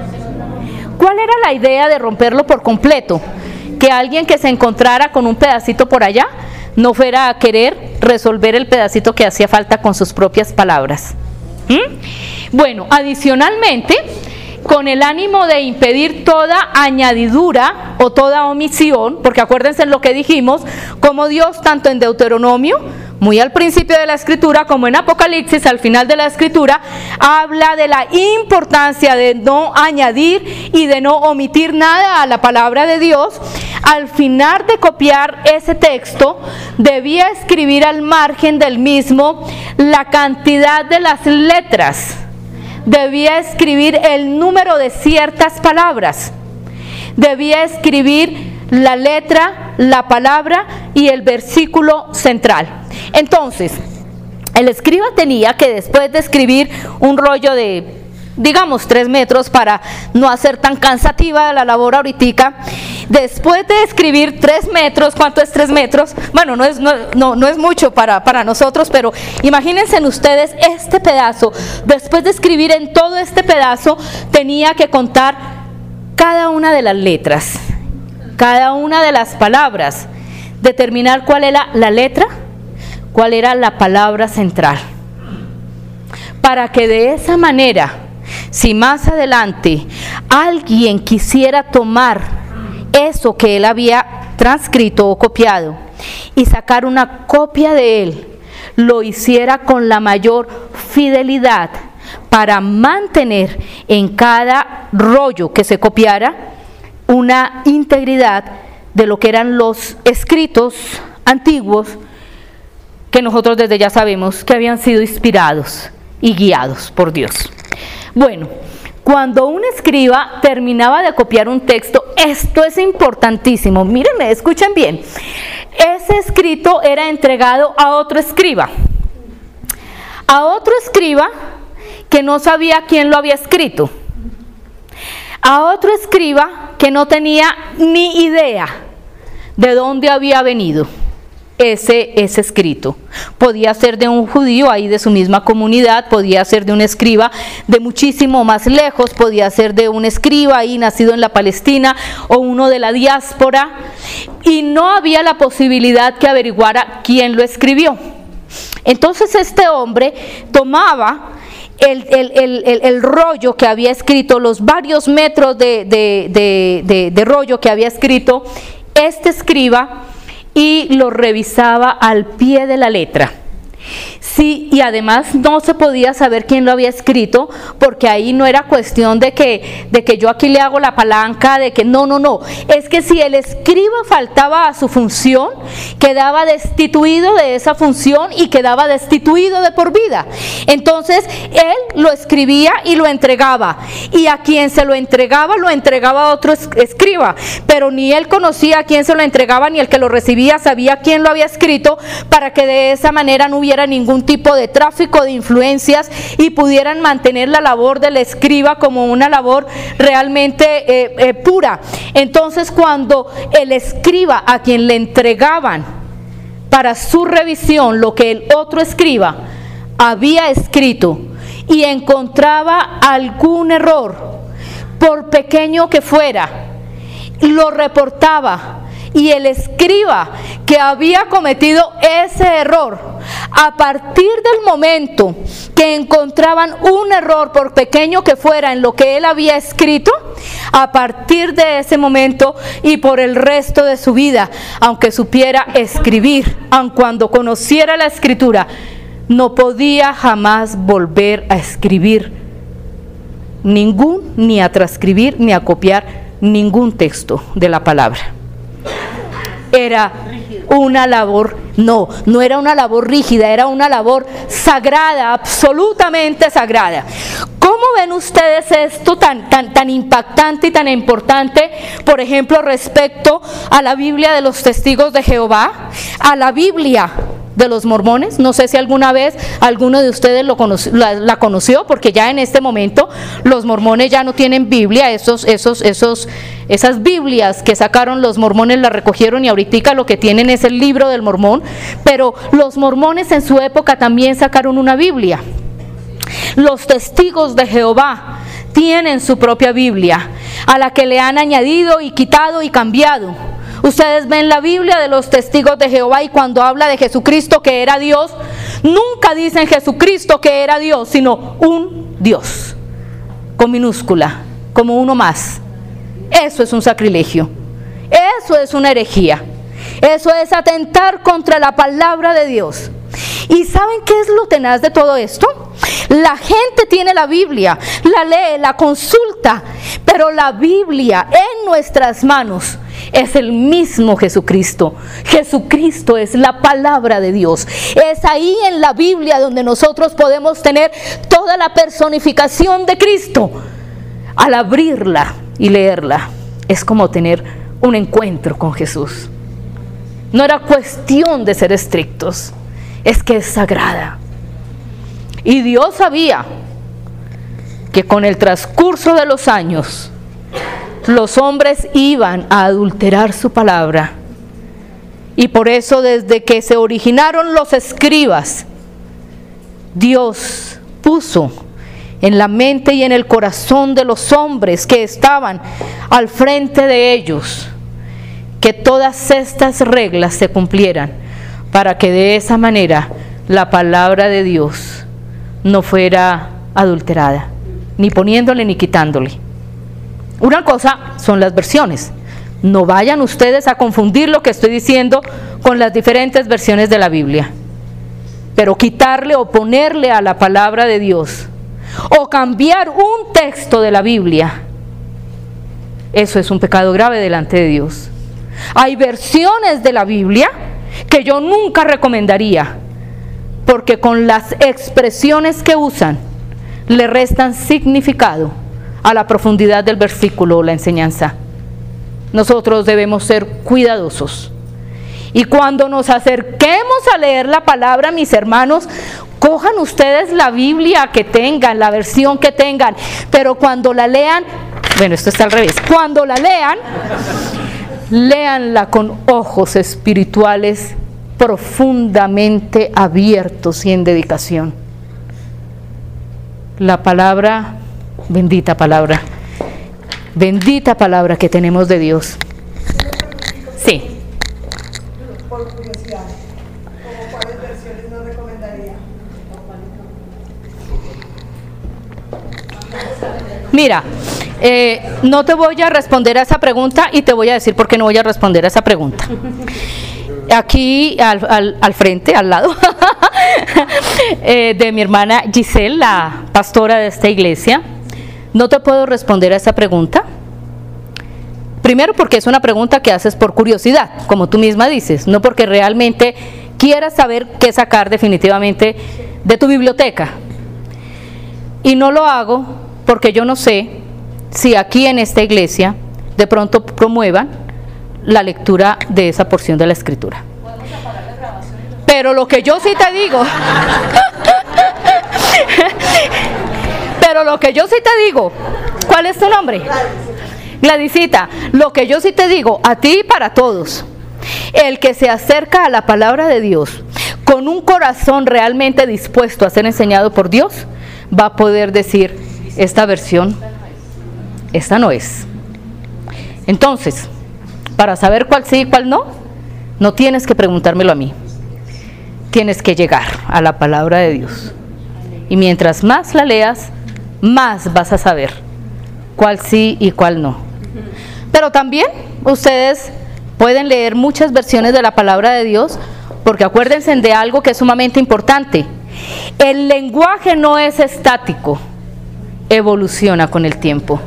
¿Cuál era la idea de romperlo por completo? Que alguien que se encontrara con un pedacito por allá no fuera a querer resolver el pedacito que hacía falta con sus propias palabras. ¿Mm? Bueno, adicionalmente, con el ánimo de impedir toda añadidura o toda omisión, porque acuérdense lo que dijimos, como Dios tanto en Deuteronomio, muy al principio de la escritura, como en Apocalipsis al final de la escritura, habla de la importancia de no añadir y de no omitir nada a la palabra de Dios. Al final de copiar ese texto, debía escribir al margen del mismo la cantidad de las letras, debía escribir el número de ciertas palabras, debía escribir la letra, la palabra y el versículo central. Entonces, el escriba tenía que, después de escribir un rollo de, digamos, tres metros, para no hacer tan cansativa la labor ahorita, después de escribir tres metros, ¿cuánto es tres metros? Bueno, no es, no, no, no es mucho para, para nosotros, pero imagínense ustedes este pedazo. Después de escribir en todo este pedazo, tenía que contar cada una de las letras, cada una de las palabras, determinar cuál era la letra, cuál era la palabra central, para que de esa manera, si más adelante alguien quisiera tomar eso que él había transcrito o copiado y sacar una copia de él, lo hiciera con la mayor fidelidad, para mantener en cada rollo que se copiara una integridad de lo que eran los escritos antiguos, que nosotros desde ya sabemos que habían sido inspirados y guiados por Dios. Bueno, cuando un escriba terminaba de copiar un texto, esto es importantísimo, mírenme, escuchen bien, ese escrito era entregado a otro escriba, a otro escriba que no sabía quién lo había escrito, a otro escriba que no tenía ni idea de dónde había venido ese, ese escrito. Podía ser de un judío ahí de su misma comunidad, podía ser de un escriba de muchísimo más lejos, podía ser de un escriba ahí nacido en la Palestina o uno de la diáspora, y no había la posibilidad que averiguara quién lo escribió. Entonces este hombre tomaba El, el, el, el, el rollo que había escrito, los varios metros de, de, de, de, de rollo que había escrito este escriba, y lo revisaba al pie de la letra. Sí, y además no se podía saber quién lo había escrito, porque ahí no era cuestión de que, de que yo aquí le hago la palanca, de que no, no, no. Es que si el escriba faltaba a su función, quedaba destituido de esa función y quedaba destituido de por vida. Entonces, él lo escribía y lo entregaba. Y a quien se lo entregaba, lo entregaba a otro escriba. Pero ni él conocía a quién se lo entregaba, ni el que lo recibía sabía quién lo había escrito, para que de esa manera no hubiera ningún tipo de tráfico de influencias y pudieran mantener la labor del escriba como una labor realmente eh, eh, pura. Entonces, cuando el escriba a quien le entregaban para su revisión lo que el otro escriba había escrito y encontraba algún error, por pequeño que fuera, lo reportaba, y el escriba que había cometido ese error, a partir del momento que encontraban un error, por pequeño que fuera, en lo que él había escrito, a partir de ese momento y por el resto de su vida, aunque supiera escribir, aun cuando conociera la escritura, no podía jamás volver a escribir ningún, ni a transcribir, ni a copiar ningún texto de la palabra. Era una labor, no, no era una labor rígida, era una labor sagrada, absolutamente sagrada. ¿Cómo ven ustedes esto tan, tan, tan impactante y tan importante, por ejemplo, respecto a la Biblia de los Testigos de Jehová, a la Biblia de los mormones? No sé si alguna vez alguno de ustedes lo conoció, la, la conoció, porque ya en este momento los mormones ya no tienen Biblia. Esos, esos, esos, esas Biblias que sacaron los mormones las recogieron y ahorita lo que tienen es el libro del mormón. Pero los mormones en su época también sacaron una Biblia. Los Testigos de Jehová tienen su propia Biblia, a la que le han añadido y quitado y cambiado. Ustedes ven la Biblia de los Testigos de Jehová y cuando habla de Jesucristo que era Dios, nunca dicen Jesucristo que era Dios, sino un Dios, con minúscula, como uno más. Eso es un sacrilegio, eso es una herejía, eso es atentar contra la palabra de Dios. ¿Y saben qué es lo tenaz de todo esto? La gente tiene la Biblia, la lee, la consulta, pero la Biblia en nuestras manos es el mismo Jesucristo. Jesucristo es la palabra de Dios. Es ahí en la Biblia donde nosotros podemos tener toda la personificación de Cristo. Al abrirla y leerla, es como tener un encuentro con Jesús. No era cuestión de ser estrictos, es que es sagrada. Y Dios sabía que con el transcurso de los años los hombres iban a adulterar su palabra. Y por eso desde que se originaron los escribas, Dios puso en la mente y en el corazón de los hombres que estaban al frente de ellos que todas estas reglas se cumplieran, para que de esa manera la palabra de Dios no fuera adulterada, ni poniéndole ni quitándole. Una cosa son las versiones. No vayan ustedes a confundir lo que estoy diciendo con las diferentes versiones de la Biblia. Pero quitarle o ponerle a la palabra de Dios, o cambiar un texto de la Biblia, eso es un pecado grave delante de Dios. Hay versiones de la Biblia que yo nunca recomendaría, porque con las expresiones que usan le restan significado a la profundidad del versículo o la enseñanza. Nosotros debemos ser cuidadosos. Y cuando nos acerquemos a leer la palabra, mis hermanos, cojan ustedes la Biblia que tengan, la versión que tengan, pero cuando la lean, bueno, esto está al revés, cuando la lean, léanla con ojos espirituales profundamente abiertos y en dedicación. La palabra, bendita palabra, bendita palabra que tenemos de Dios. Sí. Por curiosidad, ¿cómo cuáles versiones nos recomendaría? Mira, eh, no te voy a responder a esa pregunta y te voy a decir por qué no voy a responder a esa pregunta. Aquí al, al, al frente, al lado, eh, de mi hermana Giselle, la pastora de esta iglesia. No te puedo responder a esa pregunta. Primero porque es una pregunta que haces por curiosidad, como tú misma dices, no porque realmente quieras saber qué sacar definitivamente de tu biblioteca. Y no lo hago porque yo no sé si aquí en esta iglesia de pronto promuevan la lectura de esa porción de la Escritura. Pero lo que yo sí te digo, pero lo que yo sí te digo, ¿cuál es tu nombre? Gladysita, lo que yo sí te digo, a ti y para todos, el que se acerca a la palabra de Dios con un corazón realmente dispuesto a ser enseñado por Dios, va a poder decir, esta versión, esta no es. Entonces, para saber cuál sí y cuál no, no tienes que preguntármelo a mí. Tienes que llegar a la palabra de Dios. Y mientras más la leas, más vas a saber cuál sí y cuál no. Pero también ustedes pueden leer muchas versiones de la palabra de Dios, porque acuérdense de algo que es sumamente importante. El lenguaje no es estático, evoluciona con el tiempo.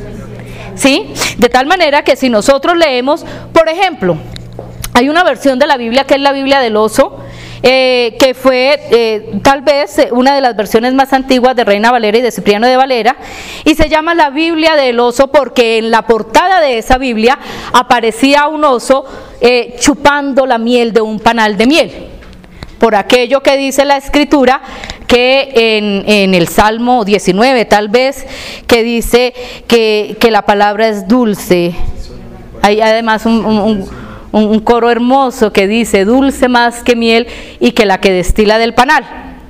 ¿Sí? De tal manera que si nosotros leemos, por ejemplo, hay una versión de la Biblia que es la Biblia del Oso, eh, que fue eh, tal vez una de las versiones más antiguas de Reina Valera y de Cipriano de Valera, y se llama la Biblia del Oso porque en la portada de esa Biblia aparecía un oso eh, chupando la miel de un panal de miel, por aquello que dice la Escritura, que en, en el Salmo diecinueve tal vez, que dice que, que la palabra es dulce. Hay además un, un, un, un coro hermoso que dice, dulce más que miel y que la que destila del panal.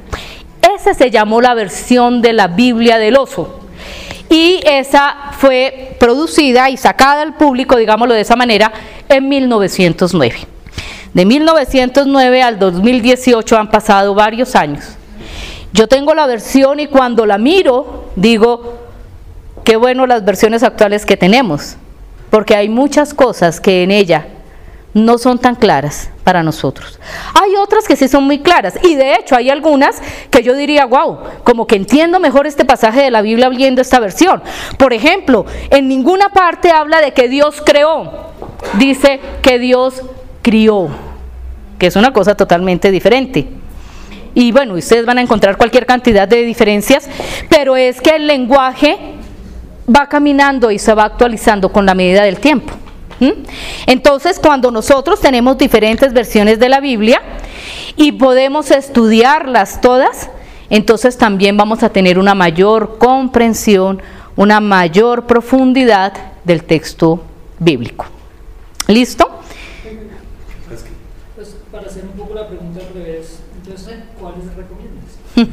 Esa se llamó la versión de la Biblia del Oso. Y esa fue producida y sacada al público, digámoslo de esa manera, en mil novecientos nueve. De mil novecientos nueve al dos mil dieciocho han pasado varios años. Yo tengo la versión y cuando la miro, digo, qué bueno las versiones actuales que tenemos, porque hay muchas cosas que en ella no son tan claras para nosotros. Hay otras que sí son muy claras, y de hecho hay algunas que yo diría, wow, como que entiendo mejor este pasaje de la Biblia viendo esta versión. Por ejemplo, en ninguna parte habla de que Dios creó, dice que Dios crió, que es una cosa totalmente diferente. Y bueno, ustedes van a encontrar cualquier cantidad de diferencias, pero es que el lenguaje va caminando y se va actualizando con la medida del tiempo. ¿Mm? Entonces, cuando nosotros tenemos diferentes versiones de la Biblia y podemos estudiarlas todas, entonces también vamos a tener una mayor comprensión, una mayor profundidad del texto bíblico. ¿Listo? Pues para hacer un poco la pregunta al revés, entonces, ¿cuáles recomiendas?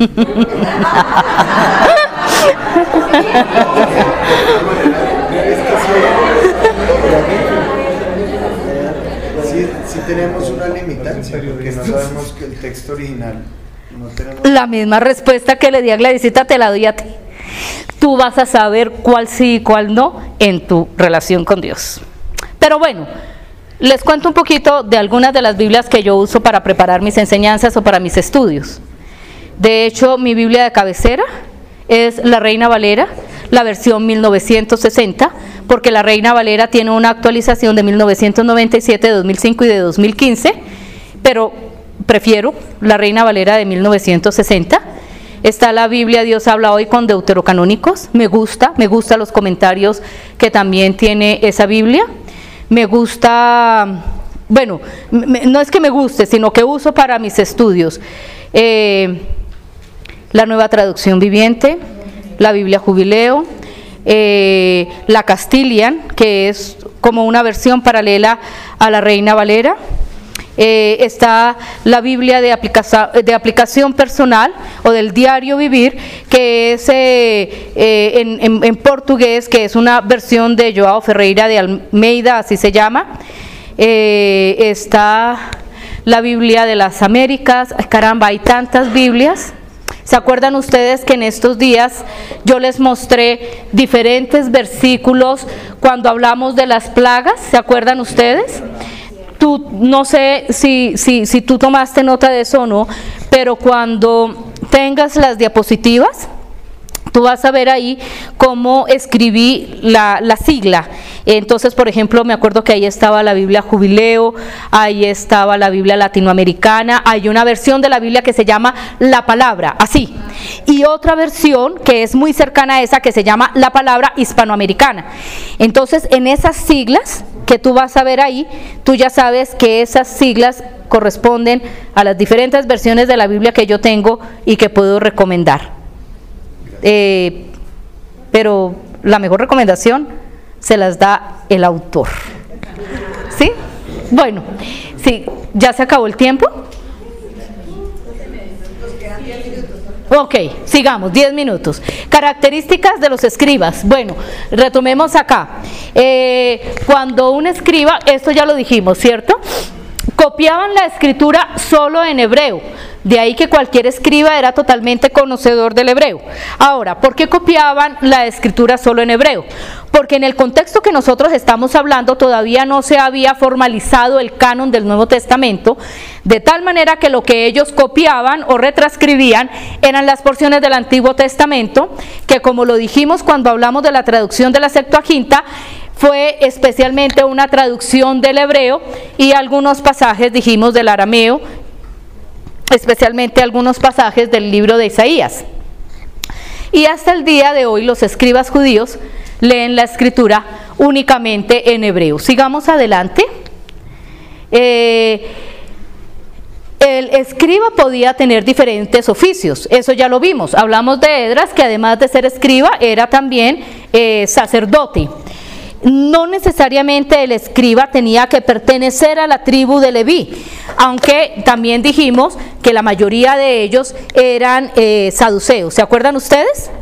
Sí, sí tenemos una limitancia, porque no sabemos que el texto original no tenemos... La misma respuesta que le di a Gladysita te la doy a ti. Tú vas a saber cuál sí y cuál no en tu relación con Dios. Pero bueno, les cuento un poquito de algunas de las Biblias que yo uso para preparar mis enseñanzas o para mis estudios. De hecho, mi Biblia de cabecera es la Reina Valera, la versión mil novecientos sesenta, porque la Reina Valera tiene una actualización de mil novecientos noventa y siete, de dos mil cinco y de dos mil quince, pero prefiero la Reina Valera de mil novecientos sesenta. Está la Biblia Dios habla hoy con deuterocanónicos, me gusta, me gusta los comentarios que también tiene esa Biblia. Me gusta, bueno, me, no es que me guste, sino que uso para mis estudios eh, la Nueva Traducción Viviente, la Biblia Jubileo, eh, la Castilian, que es como una versión paralela a la Reina Valera. Eh, está la Biblia de, aplica de aplicación personal o del diario vivir, que es eh, eh, en, en, en portugués, que es una versión de João Ferreira de Almeida, así se llama. Eh, está la Biblia de las Américas. Caramba, hay tantas Biblias. ¿Se acuerdan ustedes que en estos días yo les mostré diferentes versículos cuando hablamos de las plagas? ¿Se acuerdan ustedes? Tú, no sé si, si, si tú tomaste nota de eso o no, pero cuando tengas las diapositivas, tú vas a ver ahí cómo escribí la, la sigla. Entonces, por ejemplo, me acuerdo que ahí estaba la Biblia Jubileo, ahí estaba la Biblia Latinoamericana, hay una versión de la Biblia que se llama La Palabra, así, y otra versión que es muy cercana a esa que se llama La Palabra Hispanoamericana. Entonces, en esas siglas que tú vas a ver ahí, tú ya sabes que esas siglas corresponden a las diferentes versiones de la Biblia que yo tengo y que puedo recomendar. Eh, pero la mejor recomendación se las da el autor. ¿Sí? Bueno, sí, ¿ya se acabó el tiempo? Ok, sigamos, diez minutos. Características de los escribas. Bueno, retomemos acá. Eh, cuando un escriba, esto ya lo dijimos, ¿cierto? Copiaban la escritura solo en hebreo. De ahí que cualquier escriba era totalmente conocedor del hebreo. Ahora, ¿por qué copiaban la escritura solo en hebreo? Porque en el contexto que nosotros estamos hablando todavía no se había formalizado el canon del Nuevo Testamento, de tal manera que lo que ellos copiaban o retranscribían eran las porciones del Antiguo Testamento, que como lo dijimos cuando hablamos de la traducción de la Septuaginta, fue especialmente una traducción del hebreo y algunos pasajes, dijimos, del arameo, especialmente algunos pasajes del libro de Isaías. Y hasta el día de hoy los escribas judíos leen la escritura únicamente en hebreo. Sigamos adelante. Eh, el escriba podía tener diferentes oficios, eso ya lo vimos. Hablamos de Esdras, que además de ser escriba era también eh, sacerdote. No necesariamente el escriba tenía que pertenecer a la tribu de Leví, aunque también dijimos que la mayoría de ellos eran eh, saduceos. ¿Se acuerdan ustedes?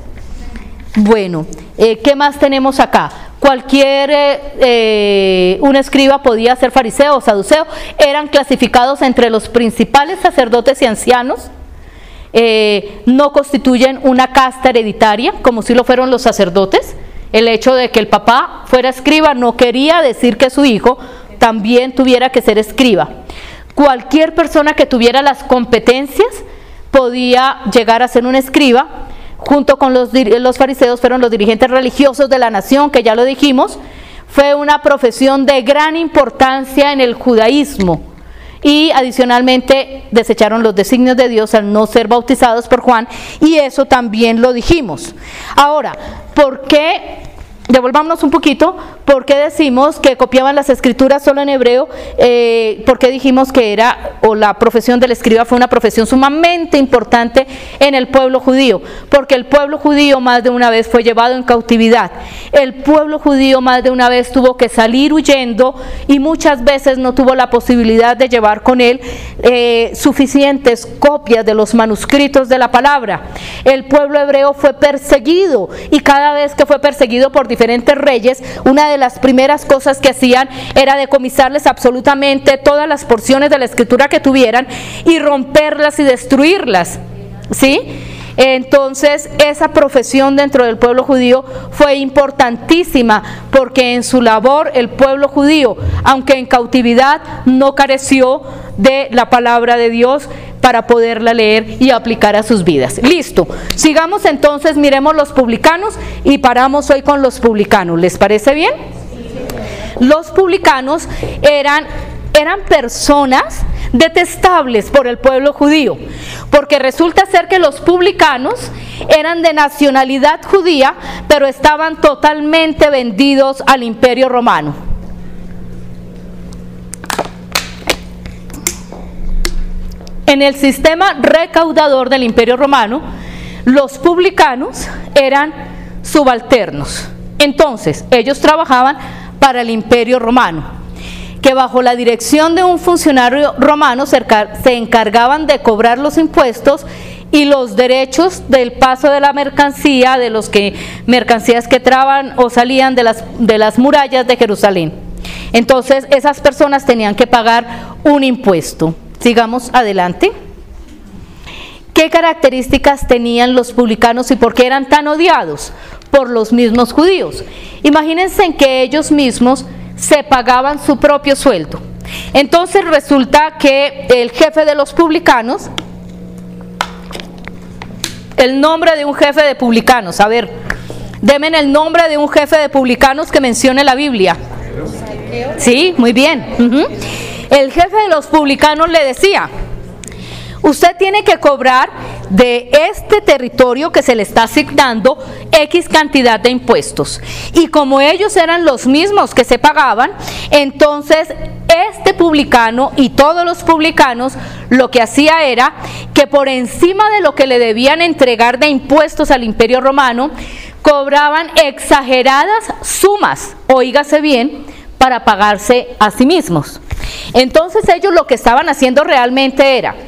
Bueno, eh, ¿qué más tenemos acá? Cualquier, eh, eh, un escriba podía ser fariseo o saduceo, eran clasificados entre los principales sacerdotes y ancianos. Eh, no constituyen una casta hereditaria, como si lo fueron los sacerdotes. El hecho de que el papá fuera escriba no quería decir que su hijo también tuviera que ser escriba. Cualquier persona que tuviera las competencias podía llegar a ser un escriba. Junto con los, los fariseos fueron los dirigentes religiosos de la nación, que ya lo dijimos. Fue una profesión de gran importancia en el judaísmo. Y adicionalmente desecharon los designios de Dios al no ser bautizados por Juan, y eso también lo dijimos. Ahora, ¿por qué? Devolvámonos un poquito. ¿Por qué decimos que copiaban las escrituras solo en hebreo? Eh, ¿Por qué dijimos que era, o la profesión del escriba fue una profesión sumamente importante en el pueblo judío? Porque el pueblo judío más de una vez fue llevado en cautividad. El pueblo judío más de una vez tuvo que salir huyendo y muchas veces no tuvo la posibilidad de llevar con él eh, suficientes copias de los manuscritos de la palabra. El pueblo hebreo fue perseguido, y cada vez que fue perseguido por diferentes reyes, una de las primeras cosas que hacían era decomisarles absolutamente todas las porciones de la escritura que tuvieran y romperlas y destruirlas, ¿sí? Entonces esa profesión dentro del pueblo judío fue importantísima, porque en su labor el pueblo judío, aunque en cautividad, no careció de la palabra de Dios para poderla leer y aplicar a sus vidas. Listo, sigamos entonces, miremos los publicanos y paramos hoy con los publicanos. ¿Les parece bien? Los publicanos eran, eran personas detestables por el pueblo judío, porque resulta ser que los publicanos eran de nacionalidad judía, pero estaban totalmente vendidos al Imperio Romano. En el sistema recaudador del Imperio Romano, los publicanos eran subalternos. Entonces, ellos trabajaban para el Imperio Romano, que bajo la dirección de un funcionario romano se encargaban de cobrar los impuestos y los derechos del paso de la mercancía, de los que mercancías que entraban o salían de las, de las murallas de Jerusalén. Entonces, esas personas tenían que pagar un impuesto. Sigamos adelante. ¿Qué características tenían los publicanos y por qué eran tan odiados por los mismos judíos? Imagínense en que ellos mismos se pagaban su propio sueldo. Entonces resulta que el jefe de los publicanos El nombre de un jefe de publicanos. A ver, denme el nombre de un jefe de publicanos que mencione la Biblia. Sí, muy bien. Uh-huh. El jefe de los publicanos le decía: usted tiene que cobrar de este territorio que se le está asignando X cantidad de impuestos. Y como ellos eran los mismos que se pagaban, entonces este publicano y todos los publicanos lo que hacía era que por encima de lo que le debían entregar de impuestos al Imperio Romano, cobraban exageradas sumas, oígase bien, para pagarse a sí mismos. Entonces ellos lo que estaban haciendo realmente era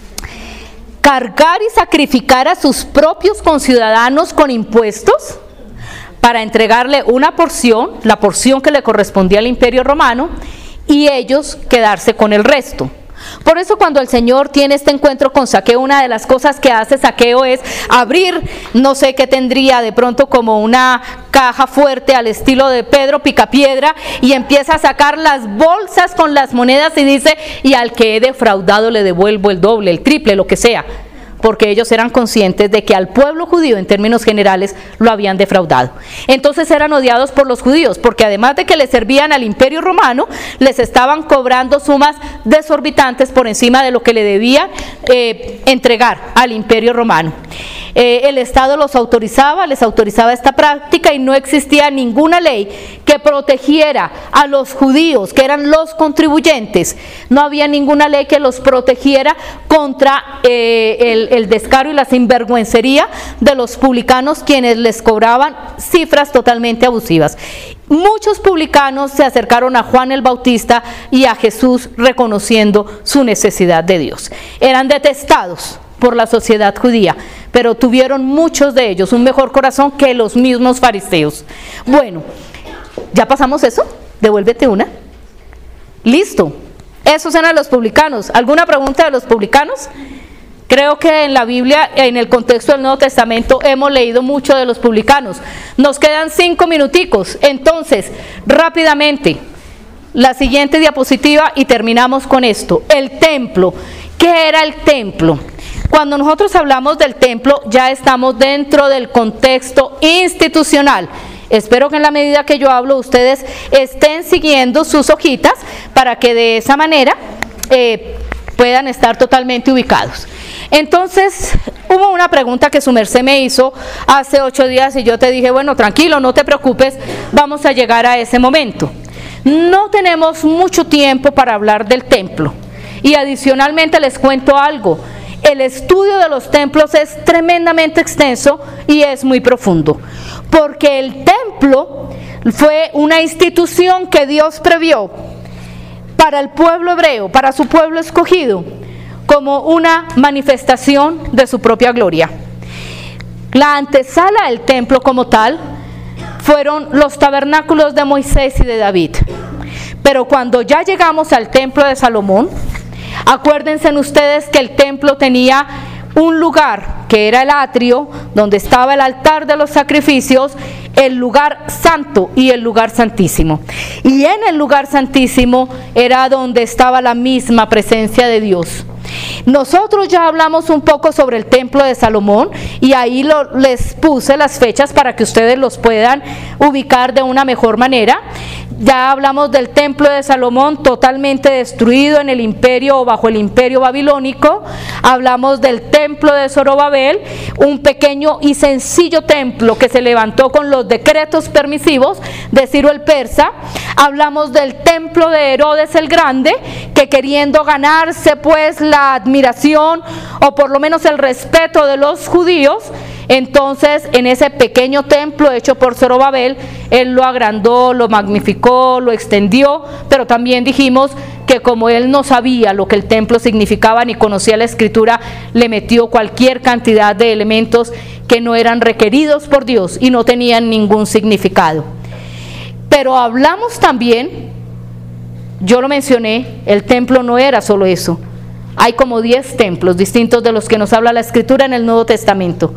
cargar y sacrificar a sus propios conciudadanos con impuestos para entregarle una porción, la porción que le correspondía al Imperio Romano, y ellos quedarse con el resto. Por eso cuando el Señor tiene este encuentro con Zaqueo, una de las cosas que hace Zaqueo es abrir, no sé qué tendría, de pronto como una caja fuerte al estilo de Pedro Picapiedra, y empieza a sacar las bolsas con las monedas y dice: y al que he defraudado le devuelvo el doble, el triple, lo que sea. Porque ellos eran conscientes de que al pueblo judío en términos generales lo habían defraudado. Entonces eran odiados por los judíos, porque además de que les servían al Imperio Romano, les estaban cobrando sumas desorbitantes por encima de lo que le debían eh, entregar al Imperio Romano. Eh, el Estado los autorizaba, les autorizaba esta práctica, y no existía ninguna ley que protegiera a los judíos, que eran los contribuyentes. No había ninguna ley que los protegiera contra eh, el, el descaro y la sinvergüencería de los publicanos, quienes les cobraban cifras totalmente abusivas. Muchos publicanos se acercaron a Juan el Bautista y a Jesús reconociendo su necesidad de Dios. Eran detestados por la sociedad judía, pero tuvieron muchos de ellos un mejor corazón que los mismos fariseos. Bueno, ¿ya pasamos eso? Devuélvete una. Listo. Esos eran los publicanos. ¿Alguna pregunta de los publicanos? Creo que en la Biblia, en el contexto del Nuevo Testamento, hemos leído mucho de los publicanos. Nos quedan cinco minuticos. Entonces, rápidamente, la siguiente diapositiva y terminamos con esto. El templo. ¿Qué era el templo? Cuando nosotros hablamos del templo, ya estamos dentro del contexto institucional. Espero que en la medida que yo hablo, ustedes estén siguiendo sus hojitas para que de esa manera eh, puedan estar totalmente ubicados. Entonces, hubo una pregunta que su merced me hizo hace ocho días y yo te dije: bueno, tranquilo, no te preocupes, vamos a llegar a ese momento. No tenemos mucho tiempo para hablar del templo. Y adicionalmente les cuento algo: el estudio de los templos es tremendamente extenso y es muy profundo, porque el templo fue una institución que Dios previó para el pueblo hebreo, para su pueblo escogido, como una manifestación de su propia gloria. La antesala del templo como tal fueron los tabernáculos de Moisés y de David. Pero cuando ya llegamos al templo de Salomón, acuérdense ustedes que el templo tenía un lugar que era el atrio, donde estaba el altar de los sacrificios, el lugar santo y el lugar santísimo. Y en el lugar santísimo era donde estaba la misma presencia de Dios. Nosotros ya hablamos un poco sobre el templo de Salomón y ahí lo, les puse las fechas para que ustedes los puedan ubicar de una mejor manera. Ya hablamos del templo de Salomón totalmente destruido en el imperio o bajo el imperio babilónico. Hablamos del templo de Zorobabel, un pequeño y sencillo templo que se levantó con los decretos permisivos de Ciro el Persa. Hablamos del templo de Herodes el Grande, que queriendo ganarse pues la admiración o por lo menos el respeto de los judíos, entonces en ese pequeño templo hecho por Zorobabel, él lo agrandó, lo magnificó, lo extendió, pero también dijimos que como él no sabía lo que el templo significaba ni conocía la escritura, le metió cualquier cantidad de elementos que no eran requeridos por Dios y no tenían ningún significado. Pero hablamos también, yo lo mencioné, el templo no era solo eso. Hay como diez templos distintos de los que nos habla la escritura en el Nuevo Testamento.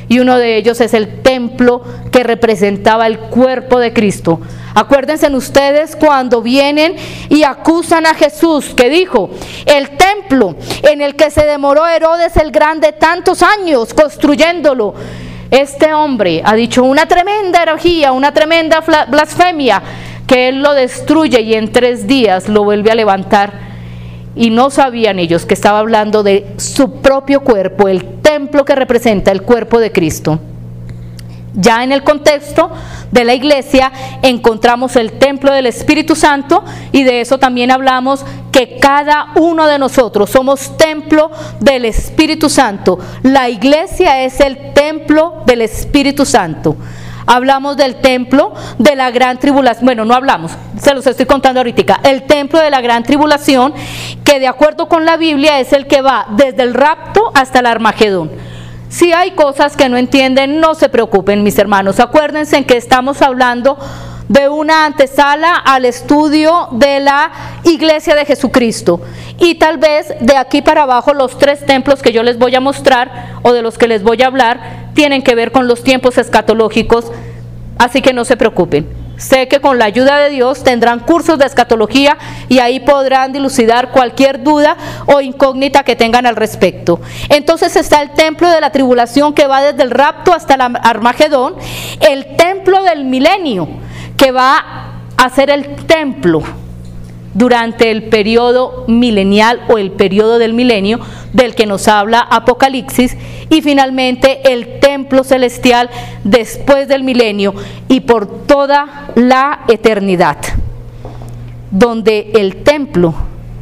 y uno de ellos es el templo que representaba el cuerpo de Cristo. Acuérdense ustedes cuando vienen y acusan a Jesús, que dijo: el templo en el que se demoró Herodes el Grande tantos años construyéndolo, este hombre ha dicho una tremenda herejía, una tremenda blasfemia, que él lo destruye y en tres días lo vuelve a levantar. Y no sabían ellos que estaba hablando de su propio cuerpo, el templo que representa el cuerpo de Cristo. Ya en el contexto de la iglesia encontramos el templo del Espíritu Santo, y de eso también hablamos, que cada uno de nosotros somos templo del Espíritu Santo. La iglesia es el templo del Espíritu Santo. Hablamos del templo de la gran tribulación, bueno, no hablamos, se los estoy contando ahorita. El templo de la gran tribulación, que de acuerdo con la Biblia es el que va desde el rapto hasta el Armagedón. Si hay cosas que no entienden, no se preocupen, mis hermanos. Acuérdense en que estamos hablando de una antesala al estudio de la iglesia de Jesucristo. Y tal vez de aquí para abajo los tres templos que yo les voy a mostrar, o de los que les voy a hablar, tienen que ver con los tiempos escatológicos, así que no se preocupen. Sé que con la ayuda de Dios tendrán cursos de escatología y ahí podrán dilucidar cualquier duda o incógnita que tengan al respecto. Entonces está el templo de la tribulación, que va desde el rapto hasta el Armagedón. El templo del milenio, que va a ser el templo durante el periodo milenial o el periodo del milenio del que nos habla Apocalipsis, y finalmente el templo celestial después del milenio y por toda la eternidad, donde el templo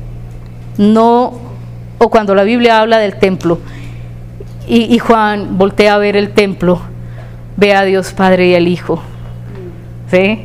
no, o cuando la Biblia habla del templo y, y Juan voltea a ver el templo, ve a Dios Padre y al Hijo, ¿sí?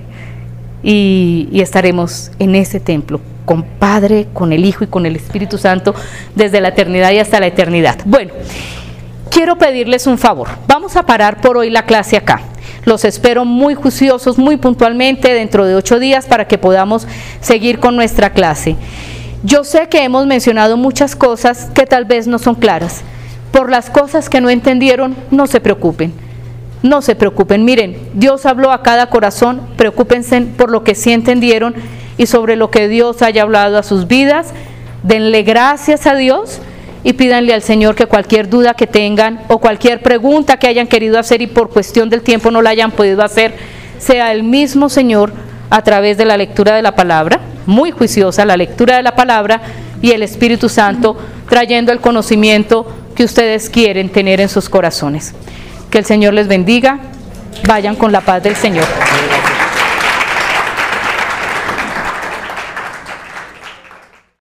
Y, y estaremos en ese templo, con Padre, con el Hijo y con el Espíritu Santo, desde la eternidad y hasta la eternidad. Bueno, quiero pedirles un favor. Vamos a parar por hoy la clase acá. Los espero muy juiciosos, muy puntualmente, dentro de ocho días para que podamos seguir con nuestra clase. Yo sé que hemos mencionado muchas cosas que tal vez no son claras. Por las cosas que no entendieron, no se preocupen. No se preocupen, miren, Dios habló a cada corazón, preocúpense por lo que sí entendieron y sobre lo que Dios haya hablado a sus vidas. Denle gracias a Dios y pídanle al Señor que cualquier duda que tengan o cualquier pregunta que hayan querido hacer y por cuestión del tiempo no la hayan podido hacer, sea el mismo Señor a través de la lectura de la palabra, muy juiciosa la lectura de la palabra, y el Espíritu Santo trayendo el conocimiento que ustedes quieren tener en sus corazones. Que el Señor les bendiga. Vayan con la paz del Señor.